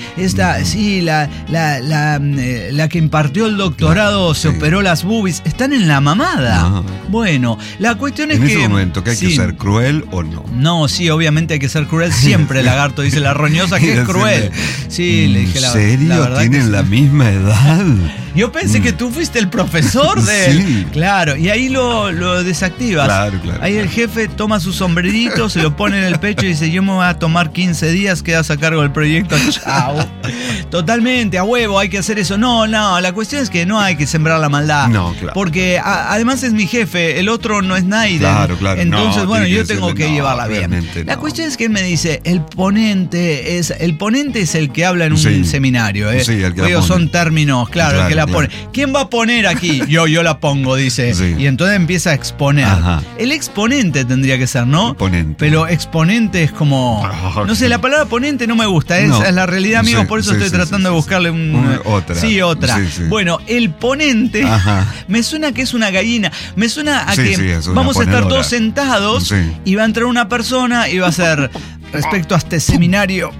La que impartió el doctorado se operó las boobies. Están en la mamada. Bueno, la cuestión es que... En ese momento, ¿que hay que ser cruel o no? No, sí, obviamente hay que ser cruel siempre, Lagarto, dice la roñosa que es cruel. Sí, le dije la verdad. ¿En serio? ¿Tienen la misma edad? Yo pensé que tú fuiste el profesor de él. Sí. Claro, y ahí lo desactivas. Claro. Ahí el jefe toma su sombrerito, se lo pone en el pecho y dice, yo me voy a tomar 15 días, quedas a cargo del proyecto. Chao. Totalmente, a huevo, hay que hacer eso. No, la cuestión es que no hay que sembrar la maldad. No, claro. Porque además es mi jefe, el otro no es nadie. Claro. Entonces, bueno, yo tengo que llevarla bien. La cuestión es que él me dice, el ponente es el que habla en un seminario. Sí, el que la pone. Son términos, claro, el que la pone. ¿Quién va a poner aquí? Yo la pongo, dice. Sí. Y entonces empieza a exponer. Ajá. El exponente tendría que ser, ¿no? Ponente. Pero exponente es como... No sé, la palabra ponente no me gusta, es la realidad, amigos, por eso estoy tratando de buscarle otra. Sí, otra. Sí. Bueno, el ponente me suena que es una gallina. Me suena a que vamos a estar todos sentados y va a entrar una persona y va a hacer respecto a este seminario...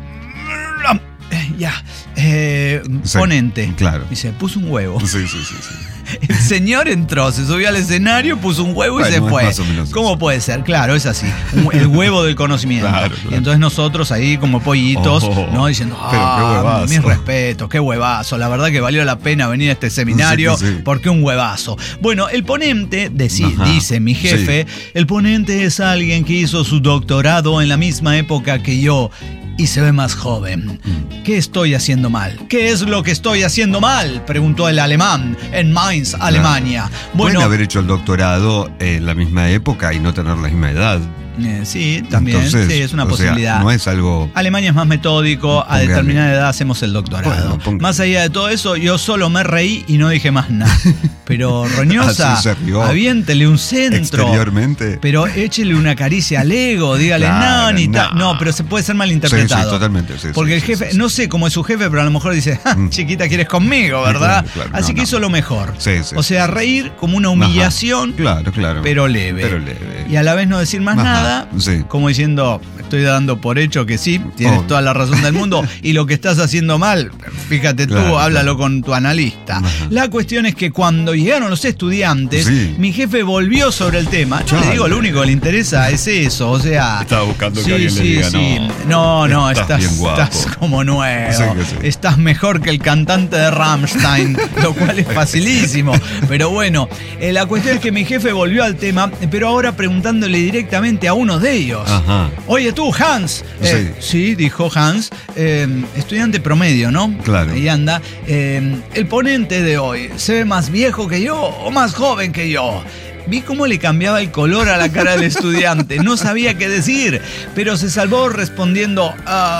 ponente. Claro. Dice, puso un huevo. Sí. El señor entró, se subió al escenario, puso un huevo y se fue. ¿Cómo puede ser? Claro, es así. El huevo del conocimiento. Claro. Y entonces nosotros ahí como pollitos, ¿no? Diciendo, mis respetos, qué huevazo. La verdad que valió la pena venir a este seminario porque un huevazo. Bueno, el ponente, dice mi jefe, el ponente es alguien que hizo su doctorado en la misma época que yo y se ve más joven. ¿Qué estoy haciendo mal? ¿Qué es lo que estoy haciendo mal? Preguntó el alemán en Mainz, Alemania. Bueno, pueden haber hecho el doctorado en la misma época y no tener la misma edad. Sí, también. Entonces, sí, es una posibilidad. No es algo... Alemania es más metódico, a determinada edad hacemos el doctorado. Más allá de todo eso, yo solo me reí y no dije más nada. Pero Roñosa, aviéntele un centro. Exteriormente. Pero échele una caricia al ego, dígale no, pero se puede ser malinterpretado. Sí, totalmente. Porque el jefe, no sé cómo es su jefe, pero a lo mejor dice, chiquita, quieres conmigo, ¿verdad? Claro, así que hizo lo mejor. O sea, reír como una humillación, pero leve. Y a la vez no decir más nada. Como diciendo, estoy dando por hecho que sí, tienes toda la razón del mundo y lo que estás haciendo mal, fíjate tú, háblalo con tu analista. La cuestión es que cuando llegaron los estudiantes, mi jefe volvió sobre el tema. Yo le digo, lo único que le interesa es eso, o sea... Estaba buscando que alguien le diga, no, estás como nuevo, estás mejor que el cantante de Rammstein, lo cual es facilísimo. Pero bueno, la cuestión es que mi jefe volvió al tema, pero ahora preguntándole directamente a uno de ellos. Oye tú, Hans. Sí, dijo Hans, estudiante promedio, ¿no? Claro. Ahí anda. El ponente de hoy, ¿se ve más viejo que yo o más joven que yo? Vi cómo le cambiaba el color a la cara del estudiante. No sabía qué decir, pero se salvó respondiendo,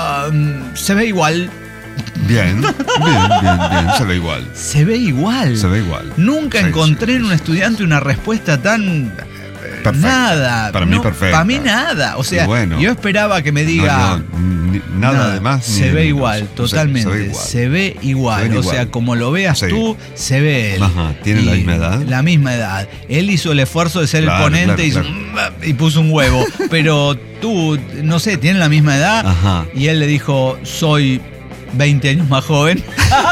se ve igual. Bien. Se ve igual. Se ve igual. Nunca encontré en un estudiante una respuesta tan... Perfecta. Nada. Para mí perfecta. Para mí nada. O sea, yo esperaba que me diga... Nada de más. Se ve igual, totalmente. Se ve igual. O sea, como lo veas tú, se ve él. ¿Tiene la misma edad? La misma edad. Él hizo el esfuerzo de ser el ponente y puso un huevo. Pero tú, no sé, ¿tiene la misma edad? Y él le dijo, soy 20 años más joven.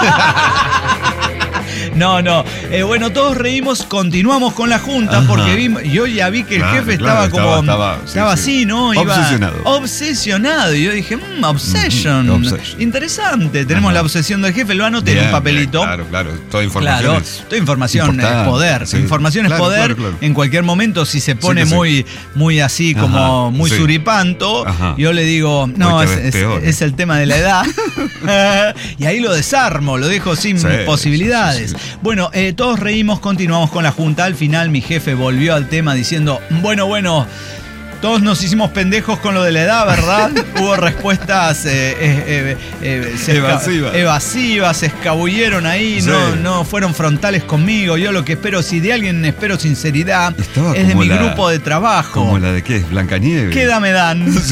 No. Bueno, todos reímos, continuamos con la junta porque yo ya vi que el jefe estaba así, ¿no? Obsesionado. Y yo dije, obsession. Interesante. Tenemos la obsesión del jefe, lo anoté en un papelito. Claro. Toda información toda información es poder. Sí. Información es poder. En cualquier momento, si se pone muy así, como muy suripanto, yo le digo, no, es el tema de la edad. Y ahí lo desarmo, lo dejo sin posibilidades. Bueno, todos reímos, continuamos con la junta. Al final mi jefe volvió al tema diciendo, bueno, Todos nos hicimos pendejos con lo de la edad, ¿verdad? Hubo respuestas evasivas, se escabulleron ahí, sí. no fueron frontales conmigo. Yo lo que espero, si de alguien espero sinceridad, es de mi grupo de trabajo. ¿Como la de qué? ¿Blancanieves? ¿Qué edad me dan? Sí.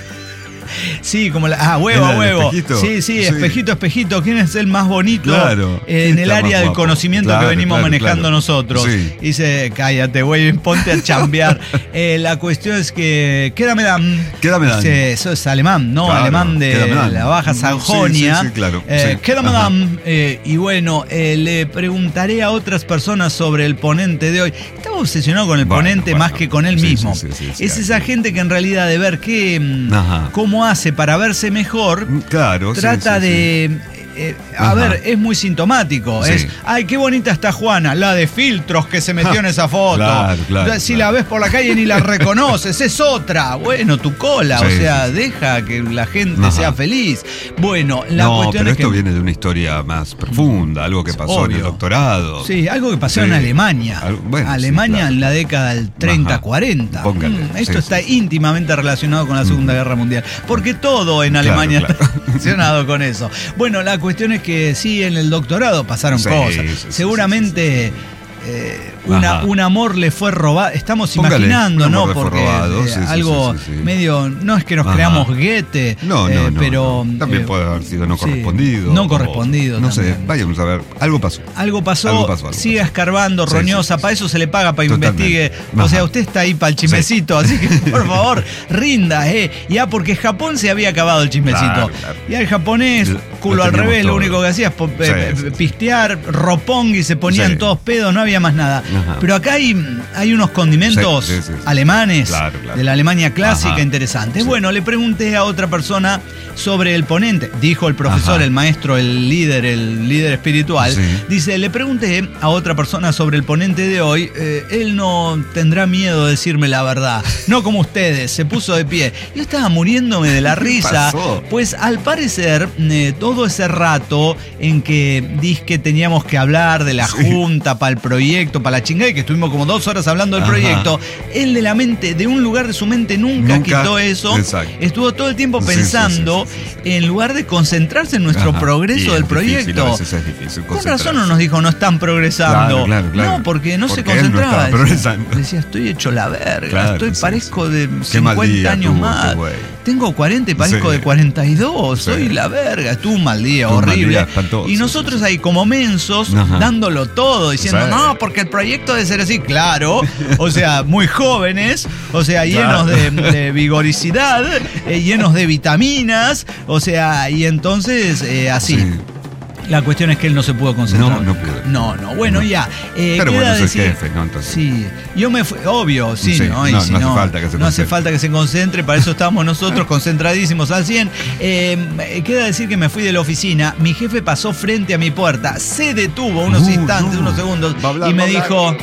Sí, como la... huevo a huevo. Sí, espejito. ¿Quién es el más bonito? Claro. En el área del conocimiento que venimos manejando nosotros. Sí. Dice, cállate, güey, ponte a chambear. La cuestión es que... ¿Qué edad me dan? ¿Qué edad me dan? Eso es alemán, ¿no? Claro, alemán de la Baja Sajonia. Sí, claro. ¿Qué edad me dan? Y bueno, le preguntaré a otras personas sobre el ponente de hoy. Estaba obsesionado con el ponente más que con él mismo. Es esa gente que en realidad de ver cómo hace para verse mejor, claro, trata de... a ver, es muy sintomático. Sí. Ay, qué bonita está Juana, la de filtros que se metió en esa foto. Claro, si la ves por la calle ni la reconoces, es otra. Bueno, tu cola, deja que la gente sea feliz. Bueno, la cuestión pero es que... esto viene de una historia más profunda, algo que pasó en el doctorado. Sí, algo que pasó en Alemania. Alemania en la década del 30-40. Esto está íntimamente relacionado con la Segunda Guerra Mundial. Porque todo en Alemania está relacionado con eso. Bueno, la cuestión es que sí, en el doctorado pasaron cosas. Seguramente un amor le fue robado. Estamos imaginando, ¿no? Porque algo medio... No es que nos creamos Goethe. Pero también puede haber sido no correspondido. No correspondido. No sé, vayamos a ver. Algo pasó. Siga escarbando, Roñosa. Para eso se le paga, para investigue. O sea, usted está ahí para el chismecito. Así que, por favor, rinda. Ya, porque Japón se había acabado el chismecito. Y al japonés, culo al revés, lo único que hacía es pistear, roppongi, y se ponían todos pedos, no había más nada. Pero acá hay unos condimentos alemanes de la Alemania clásica interesantes. Bueno, le pregunté a otra persona sobre el ponente. Dijo el profesor, el maestro, el líder espiritual. Dice, le pregunté a otra persona sobre el ponente de hoy. Él no tendrá miedo de decirme la verdad. No como ustedes. Se puso de pie. Yo estaba muriéndome de la risa. Pues al parecer, todo ese rato en que dije que teníamos que hablar de la junta para el proyecto, para la chingada, y que estuvimos como 2 horas hablando del proyecto, él de un lugar de su mente nunca quitó eso. Estuvo todo el tiempo pensando en lugar de concentrarse en nuestro progreso del proyecto. A veces es difícil. Con razón no nos dijo, no están progresando. Claro. No, porque no se concentraba. Decía, estoy hecho la verga. Parezco de 50 años más. Tengo 40 y parezco de 42. Soy la verga. Estuvo un mal día horrible. Y nosotros ahí como mensos, dándolo todo, diciendo, no, porque el proyecto debe ser así. Claro. O sea, muy jóvenes. O sea, llenos de vigoricidad, llenos de vitaminas. O sea, y entonces así. La cuestión es que él no se pudo concentrar. No pudo. No. Bueno, ya. Pero bueno, es el jefe, ¿no? Entonces. Sí. Yo me fui, obvio, ¿no? No hace falta que se concentre. Para eso estamos nosotros concentradísimos al 100. Queda decir que me fui de la oficina. Mi jefe pasó frente a mi puerta. Se detuvo unos instantes, unos segundos. Y me dijo,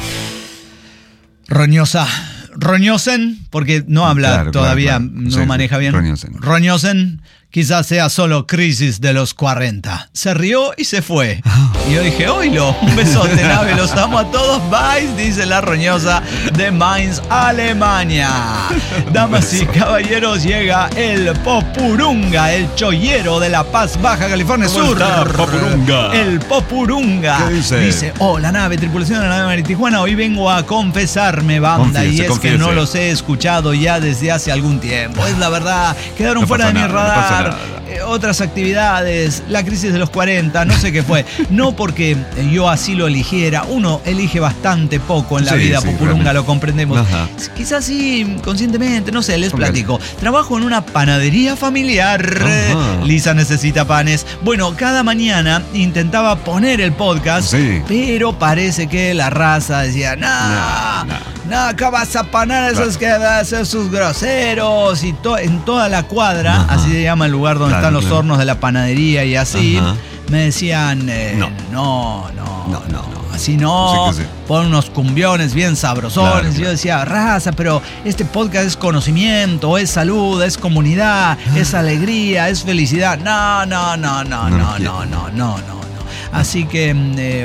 Roñosen, porque no habla todavía, no maneja bien. Roñosen. Quizás sea solo crisis de los 40. Se rió y se fue. Y yo dije, oílo, un besote, nave, los amo a todos. Bye, dice la Roñosa de Mainz, Alemania. Damas y caballeros, llega el Popurunga, el chollero de La Paz, Baja California Sur. Popurunga. El Popurunga. ¿Qué dice? Dice, la nave, tripulación de la nave Tijuana, hoy vengo a confesarme, banda. Que no los he escuchado ya desde hace algún tiempo. Es la verdad, quedaron fuera de mi radar. Otras actividades, la crisis de los 40, no sé qué fue. No porque yo así lo eligiera. Uno elige bastante poco en la vida, Popurunga, lo comprendemos. Quizás sí, conscientemente, no sé, les platico. Trabajo en una panadería familiar. Lisa necesita panes. Bueno, cada mañana intentaba poner el podcast, pero parece que la raza decía, no, acá vas a panar esos que esos groseros. Y en toda la cuadra, así se llama el lugar donde están los hornos de la panadería y así, me decían, no, así no, pon unos cumbiones bien sabrosones. Y yo decía, raza, pero este podcast es conocimiento, es salud, es comunidad, es alegría, es felicidad. No. Así que,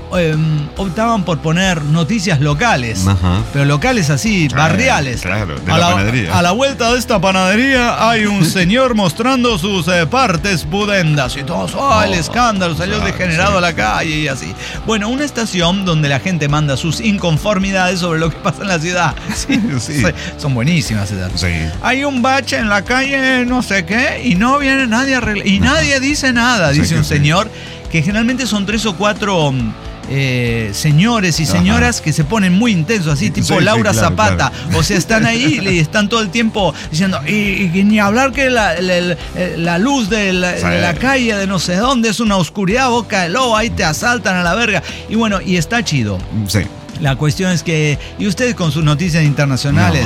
optaban por poner noticias locales. Pero locales así, barriales. Claro, de la panadería. A la vuelta de esta panadería hay un señor mostrando sus partes pudendas. Y todos, el escándalo, salió degenerado a la calle y así. Bueno, una estación donde la gente manda sus inconformidades sobre lo que pasa en la ciudad. Sí. Son buenísimas esas. Sí. Hay un bache en la calle, no sé qué, y no viene nadie a arreglar. Y nadie dice nada, dice un señor, que generalmente son 3 o 4 señores y señoras que se ponen muy intensos, así tipo Laura Zapata. Claro. O sea, están ahí y están todo el tiempo diciendo, y ni hablar que la luz de la calle de no sé dónde es una oscuridad, boca de lobo, ahí te asaltan a la verga. Y bueno, y está chido. Sí. La cuestión es que, y ustedes con sus noticias internacionales,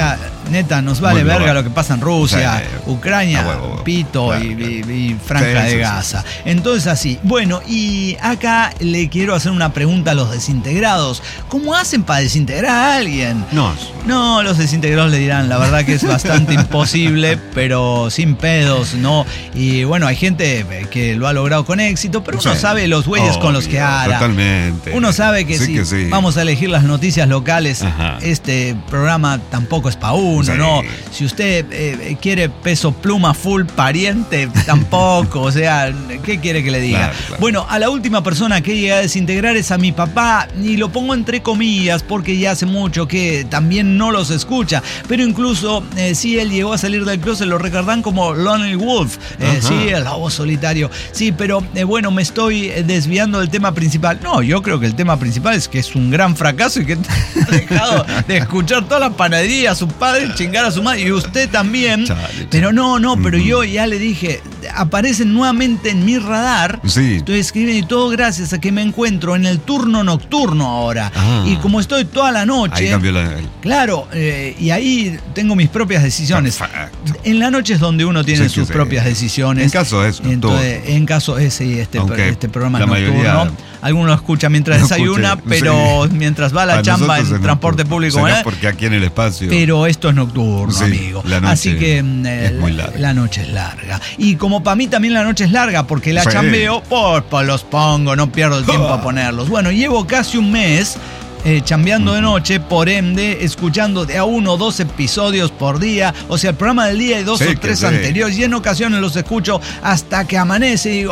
neta, nos vale verga lo que pasa en Rusia, Ucrania, pito y Franja de Gaza. Entonces así, bueno, y acá le quiero hacer una pregunta a los desintegrados. ¿Cómo hacen para desintegrar a alguien? No, los desintegrados le dirán, la verdad que es bastante imposible, pero sin pedos, ¿no? Y bueno, hay gente que lo ha logrado con éxito, pero uno sabe los güeyes con los que hará. Totalmente. Uno sabe que vamos a elegir las noticias locales, este programa tampoco es para uno, ¿no? Si usted quiere peso pluma full pariente, tampoco, o sea, ¿qué quiere que le diga? Claro. Bueno, a la última persona que llega a desintegrar es a mi papá, y lo pongo entre comillas porque ya hace mucho que también no los escucha, pero incluso si él llegó a salir del closet, lo recordan como Lonely Wolf, el lobo solitario, pero bueno, me estoy desviando del tema principal. No, yo creo que el tema principal es que es un gran fracaso y que ha dejado de escuchar toda la panadería, a su padre chingar a su madre, y usted también. Pero pero yo ya le dije, aparecen nuevamente en mi radar. Estoy escribiendo y todo gracias a que me encuentro en el turno nocturno ahora. Y como estoy toda la noche, ahí cambió claro, y ahí tengo mis propias decisiones. Perfecto. En la noche es donde uno tiene sus propias decisiones. En caso es entonces, en caso es este programa nocturno. Alguno lo escucha mientras desayuna, pero mientras va a la chamba en transporte público. Porque aquí en el espacio. Pero esto es nocturno, amigo. Así que es muy larga. La noche es larga. Y como para mí también la noche es larga, porque la chambeo, los pongo, no pierdo el tiempo a ponerlos. Bueno, llevo casi un mes chambeando de noche, por ende, escuchando de a 1 o 2 episodios por día, o sea, el programa del día y 2 o 3 anteriores, y en ocasiones los escucho hasta que amanece y digo,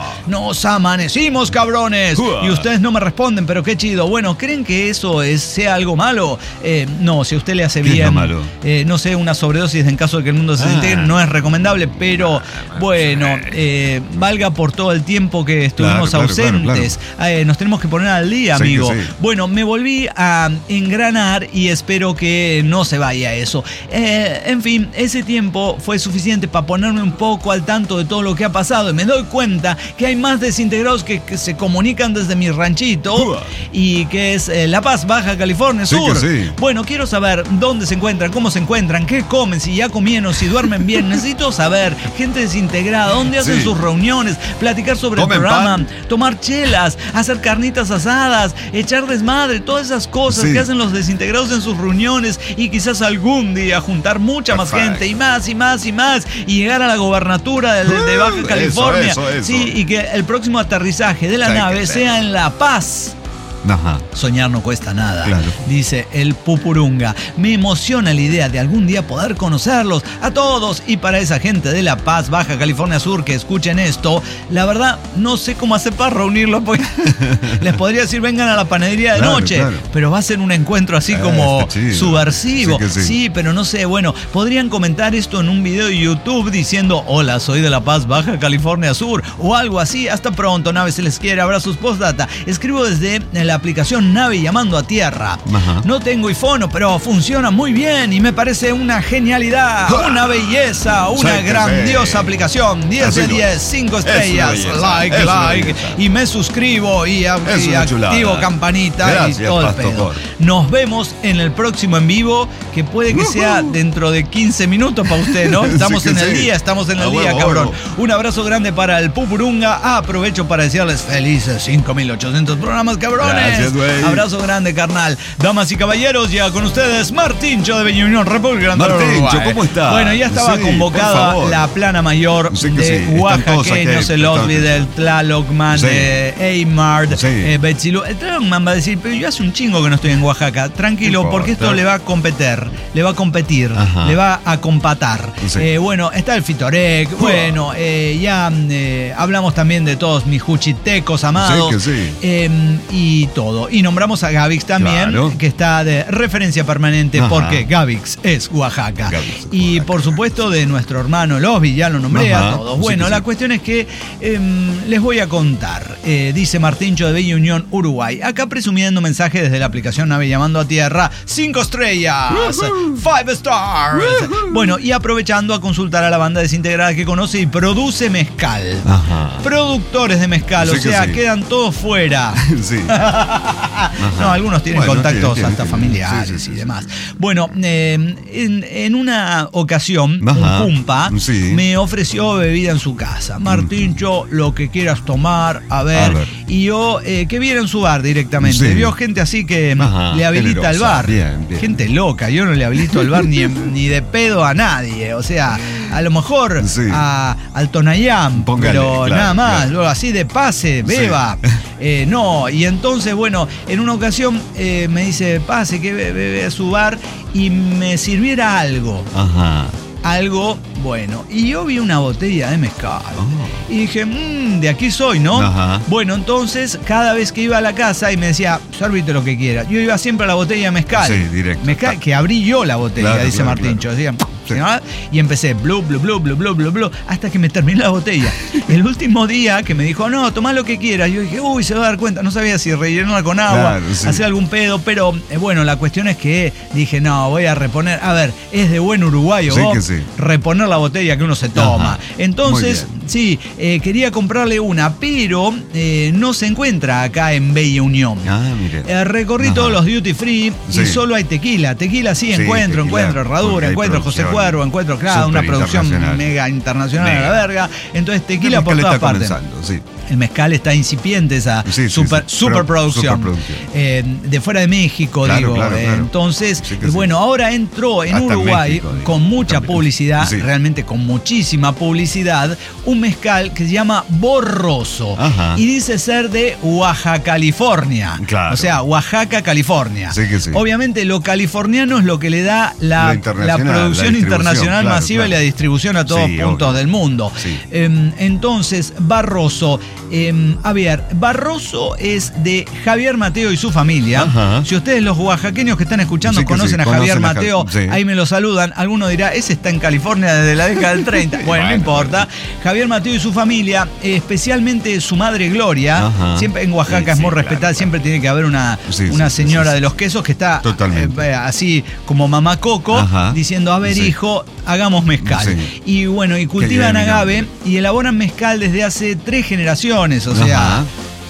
nos amanecimos, cabrones, y ustedes no me responden, pero qué chido. Bueno, ¿creen que eso sea algo malo? No, si a usted le hace bien, no sé, una sobredosis en caso de que el mundo se desintegre, no es recomendable, pero bueno, valga por todo el tiempo que estuvimos ausentes. Nos tenemos que poner al día, amigo. Bueno, me volví a engranar y espero que no se vaya eso. En fin, ese tiempo fue suficiente para ponerme un poco al tanto de todo lo que ha pasado, y me doy cuenta que hay más desintegrados que se comunican desde mi ranchito, y que es La Paz, Baja California Sur. Bueno, quiero saber dónde se encuentran, cómo se encuentran, qué comen, si ya comieron, si duermen bien. Necesito saber, gente desintegrada, dónde hacen sus reuniones, platicar sobre el programa, tomar chelas, hacer carnitas asadas, echar desmadre, todas esas cosas que hacen los desintegrados en sus reuniones, y quizás algún día juntar mucha más gente, y más, y llegar a la gobernatura de Baja California. Eso. Y que el próximo aterrizaje de la nave sea en La Paz. Soñar no cuesta nada, dice el Pupurunga. Me emociona la idea de algún día poder conocerlos a todos, y para esa gente de La Paz, Baja California Sur, que escuchen esto, la verdad no sé cómo hacer para reunirlos, porque les podría decir vengan a la panadería de noche, pero va a ser un encuentro así como subversivo. Sí, pero no sé, bueno, podrían comentar esto en un video de YouTube diciendo, hola, soy de La Paz, Baja California Sur, o algo así. Hasta pronto, nave, se les quiere, abrazos, postdata. Escribo desde la aplicación Nave llamando a tierra. No tengo iPhone, pero funciona muy bien y me parece una genialidad, una belleza, una grandiosa aplicación. 10 de 10, 5 estrellas, like, y me suscribo y activo campanita. Gracias, y todo el pedo. Nos vemos en el próximo en vivo, que puede que sea dentro de 15 minutos para usted, ¿no? Estamos en el día, cabrón. Un abrazo grande para el Pupurunga. Aprovecho para desearles felices 5.800 programas, cabrones. Gracias, güey. Abrazo grande, carnal. Damas y caballeros, llega con ustedes Martincho de Bella Unión, República Grande. Martincho, ¿cómo está? Bueno, ya estaba convocada la plana mayor de oaxaqueños, el Osby del Tlalocman, Aymar, Betzilú. El Tlalocman va a decir, pero yo hace un chingo que no estoy en Oaxaca. Tranquilo, porque esto le va a competir, le va a compatar. Bueno, está el Fitorec, bueno, ya hablamos también de todos mis juchitecos amados, y todo. Y nombramos a Gavix también, que está de referencia permanente, porque Gavix es Oaxaca. Y por supuesto de nuestro hermano Losby, ya lo nombré a todos. Bueno, la cuestión es que les voy a contar. Dice Martincho de Bella Unión, Uruguay. Acá presumiendo mensaje desde la aplicación Nave Llamando a Tierra. 5 estrellas, 5 stars. Bueno, y aprovechando a consultar a la banda desintegrada que conoce y produce mezcal. Productores de mezcal, o sea, quedan todos fuera. No, algunos tienen contactos hasta familiares y demás. Bueno, en una ocasión, un cumpa me ofreció bebida en su casa. Martincho, lo que quieras tomar, a ver. Y yo, que viera en su bar directamente. Vio gente así que le habilita el bar. Gente loca, yo no le habilito el bar ni de pedo a nadie. O sea, a lo mejor al Tonayán, pero nada más. Luego así de pase, beba. No, y entonces, bueno, en una ocasión me dice, pase, que bebe a su bar y me sirviera algo. Algo bueno. Y yo vi una botella de mezcal. Y dije, de aquí soy, ¿no? Bueno, entonces, cada vez que iba a la casa y me decía, servite lo que quieras, yo iba siempre a la botella de mezcal. Directo. Mezcal, que abrí yo la botella, dice Martincho. Decía, y empecé, blu, hasta que me terminé la botella. El último día que me dijo, no, tomá lo que quieras, yo dije, se va a dar cuenta. No sabía si rellenarla con agua, hacer algún pedo, pero bueno, la cuestión es que dije, no, voy a reponer. A ver, es de buen uruguayo, reponer la botella que uno se toma. Entonces, quería comprarle una, pero no se encuentra acá en Bella Unión. Recorrí todos los duty free y solo hay tequila. Tequila encuentro Herradura, encuentro José Cuervo, encuentro una producción mega internacional a la verga. Entonces tequila por todas partes. El mezcal está incipiente, esa superproducción. De fuera de México, digo. Entonces, bueno, ahora entró en Uruguay con mucha publicidad, realmente con muchísima publicidad, un mezcal que se llama Borroso. Y dice ser de Oaxaca, California. O sea, Oaxaca, California. Obviamente lo californiano es lo que le da la producción internacional masiva y la distribución a todos puntos del mundo. Entonces, Barroso. Barroso es de Javier Mateo y su familia. Si ustedes, los oaxaqueños que están escuchando, conocen a Javier Mateo, ahí me lo saludan. Alguno dirá, ese está en California desde la década del 30. Bueno, no importa. Javier Mateo y su familia, especialmente su madre Gloria, siempre en Oaxaca es muy respetada, siempre tiene que haber una señora de los quesos que está así como mamá Coco, diciendo, a ver, hijo, hagamos mezcal. Y bueno, y cultivan agave y elaboran mezcal desde hace 3 generaciones, o sea,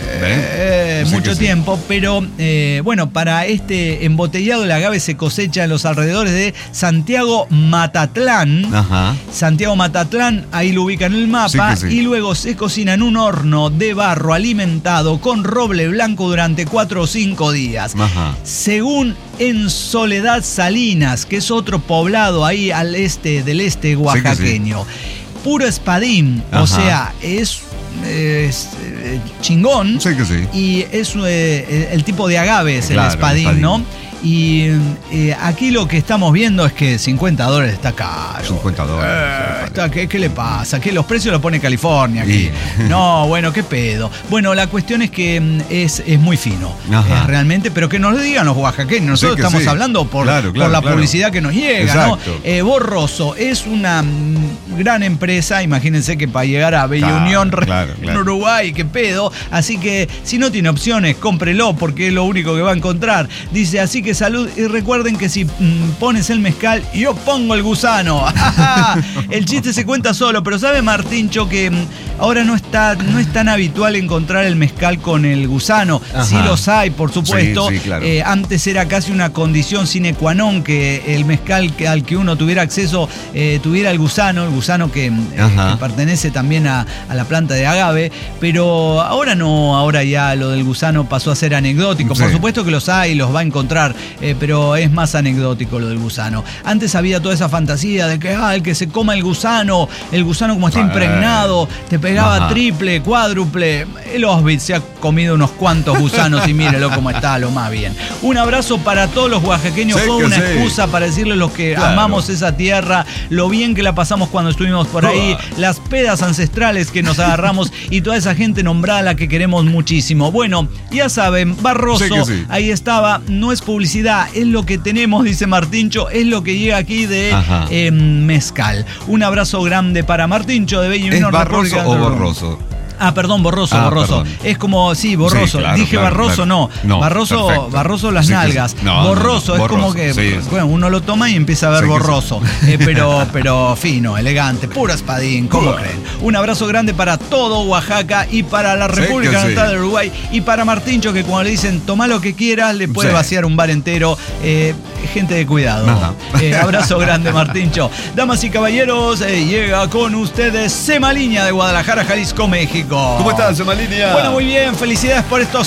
mucho tiempo, pero bueno, para este embotellado el agave se cosecha en los alrededores de Santiago Matatlán. Santiago Matatlán, ahí lo ubican en el mapa, y luego se cocina en un horno de barro alimentado con roble blanco durante 4 o 5 días. Según en Soledad Salinas, que es otro poblado ahí al este del este oaxaqueño. Puro espadín, o sea, es chingón. Y es el tipo de agave es el espadín, ¿no? Y aquí lo que estamos viendo es que $50 está caro. $50. ¿Qué le pasa? Que los precios los pone California aquí. No, bueno, qué pedo. Bueno, la cuestión es que es muy fino. Realmente, pero que nos lo digan los oaxaqueños. Nosotros estamos hablando por la publicidad que nos llega, ¿no? Borroso es una gran empresa. Imagínense que para llegar a Bella Unión, en Uruguay, qué pedo. Así que si no tiene opciones, cómprelo porque es lo único que va a encontrar. Dice, así que salud, y recuerden que si pones el mezcal, yo pongo el gusano. El chiste se cuenta solo, pero sabe Martincho que ahora no es tan habitual encontrar el mezcal con el gusano. Ajá. Sí los hay, por supuesto. Sí, claro. Antes era casi una condición sine qua non que el mezcal al que uno tuviera acceso tuviera el gusano que pertenece también a la planta de agave, pero ahora no, ahora ya lo del gusano pasó a ser anecdótico. Sí. Por supuesto que los hay, los va a encontrar, pero es más anecdótico lo del gusano. Antes había toda esa fantasía de que el que se coma el gusano como está impregnado, te pegaba triple, cuádruple. El Osbit se ha comido unos cuantos gusanos y mírelo cómo está, lo más bien. Un abrazo para todos los oaxaqueños, fue una excusa para decirles los que amamos esa tierra, lo bien que la pasamos cuando estuvimos por ahí, las pedas ancestrales que nos agarramos y toda esa gente nombrada a la que queremos muchísimo. Bueno, ya saben, Barroso, ahí estaba, no es publicidad, es lo que tenemos, dice Martincho, es lo que llega aquí de mezcal. Un abrazo grande para Martincho de Bello. ¿Es Barroso o Borroso? Perdón, Borroso. Perdón. Es como, sí, Borroso. Sí, claro, dije claro, Barroso, claro. No. Barroso las nalgas. Borroso, es como que bueno, uno lo toma y empieza a ver borroso. Pero fino, elegante, puro espadín, ¿cómo creen? Un abrazo grande para todo Oaxaca y para la República Nacional de Uruguay y para Martincho, que cuando le dicen toma lo que quieras, le puede vaciar un bar entero. Gente de cuidado. Abrazo grande, Martincho. Damas y caballeros, llega con ustedes Semaliña de Guadalajara, Jalisco, México. ¿Cómo estás, Semaliña? Bueno, muy bien, felicidades por estos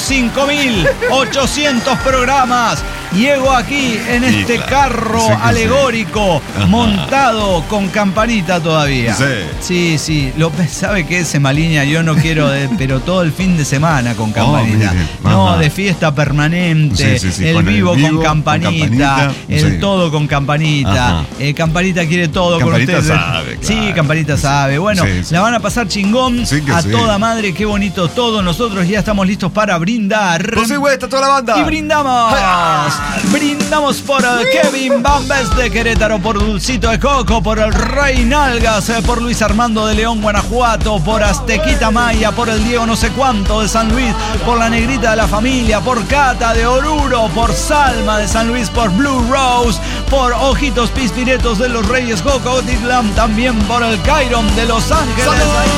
5.800 programas. Llego aquí en este carro alegórico, montado con campanita todavía. Sí. ¿Sabe qué, Semaliña? Yo no quiero, pero todo el fin de semana con campanita. No, de fiesta permanente, el vivo con campanita, el todo con campanita. Campanita quiere todo con ustedes. Sabe, claro. Sí, Campanita sabe. Bueno, la van a pasar chingón a toda madre, qué bonito todo. Nosotros ya estamos listos para brindar. Pues sí, güey, está toda la banda. Y brindamos. Brindamos por el Kevin Bambes de Querétaro, por Dulcito de Coco, por el Rey Nalgas, por Luis Armando de León, Guanajuato, por Aztequita Maya, por el Diego no sé cuánto de San Luis, por la Negrita de la Familia, por Cata de Oruro, por Salma de San Luis, por Blue Rose, por Ojitos Pispiretos de los Reyes Jocotitlán, también por el Cairon de Los Ángeles.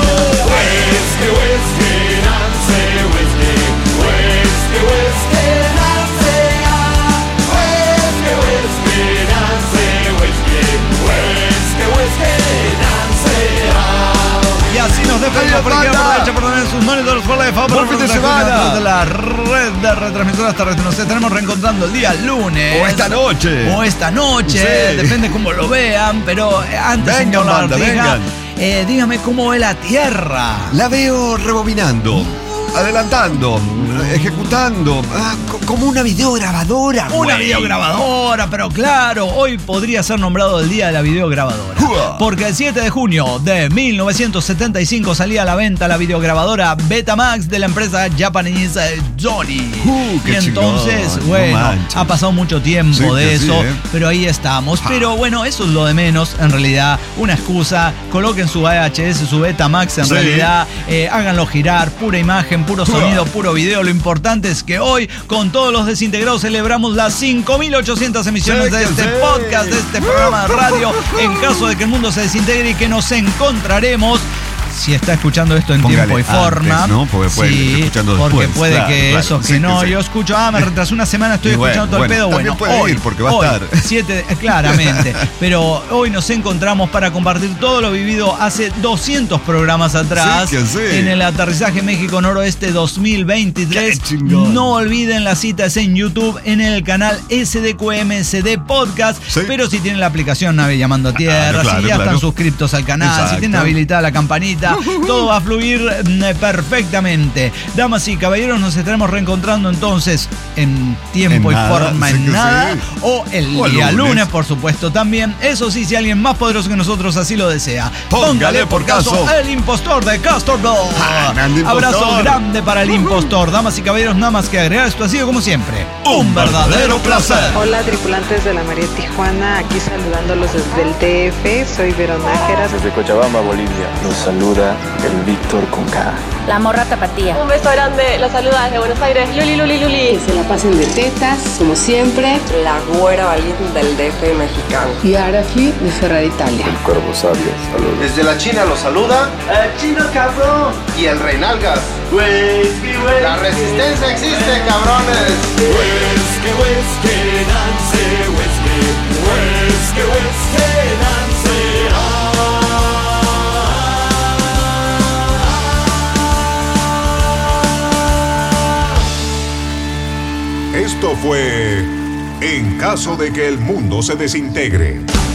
Y así nos despedimos por aquí. Aprovecha por tener en sus manos todos los goles de favor. Buen fin de semana. De la red de retransmisoras terrestres. Nos estaremos reencontrando el día lunes. O esta noche. Depende cómo lo vean. Pero antes, señor Lagartija, dígame cómo ve la Tierra. La veo rebobinando, adelantando, ejecutando, como una videograbadora. Una videograbadora, pero claro, hoy podría ser nombrado el día de la videograbadora. Porque el 7 de junio de 1975 salía a la venta la videograbadora Betamax de la empresa japonesa Sony. Y entonces, chingón. Bueno, ha pasado mucho tiempo de eso, pero ahí estamos. Pero bueno, eso es lo de menos, en realidad, una excusa. Coloquen su VHS, su Betamax, en realidad, háganlo girar, pura imagen, puro sonido, puro video. Lo importante es que hoy, con todos los desintegrados, celebramos las 5.800 emisiones de este podcast, de este programa de radio. En caso de que el mundo se desintegre y que nos encontraremos, si está escuchando esto en tiempo y forma, antes, ¿no? Porque puede, escuchando después, porque puede que eso, que no, yo escucho, me retrasé una semana, estoy escuchando todo el pedo. Bueno, puede hoy, ir porque va a estar 7, claramente, pero hoy nos encontramos para compartir todo lo vivido hace 200 programas atrás, en el Aterrizaje México Noroeste 2023. No olviden, la cita es en YouTube, en el canal SDQMSD Podcast, pero si tienen la aplicación Nave Llamando a Tierra, si ya están suscriptos al canal, si tienen habilitada la campanita, todo va a fluir perfectamente. Damas y caballeros, nos estaremos reencontrando entonces en tiempo y forma, en nada, o el día lunes, por supuesto, también. Eso sí, si alguien más poderoso que nosotros así lo desea, póngale por caso El Impostor de Castorville. Abrazo grande para El Impostor. Damas y caballeros, nada más que agregar, esto ha sido como siempre un verdadero placer. Hola, tripulantes de la María Tijuana, aquí saludándolos desde el DF. Soy Veronájera. Desde Cochabamba, Bolivia, los saluda saluda el Víctor con K. La morra tapatía. Un beso grande, los saluda desde Buenos Aires, Luli. Que se la pasen de tetas, como siempre. La güera valiente del DF mexicano. Y Arafli de Ferrari Italia. El Cuervo Sabio, saludos. Desde la China los saluda el Chino Cabrón y el Rey Nalgas. Whisky, whisky. La resistencia existe, cabrones. Whisky, whisky, Nancy, whisky. Whisky, whisky, Nancy. Esto fue En caso de que el mundo se desintegre.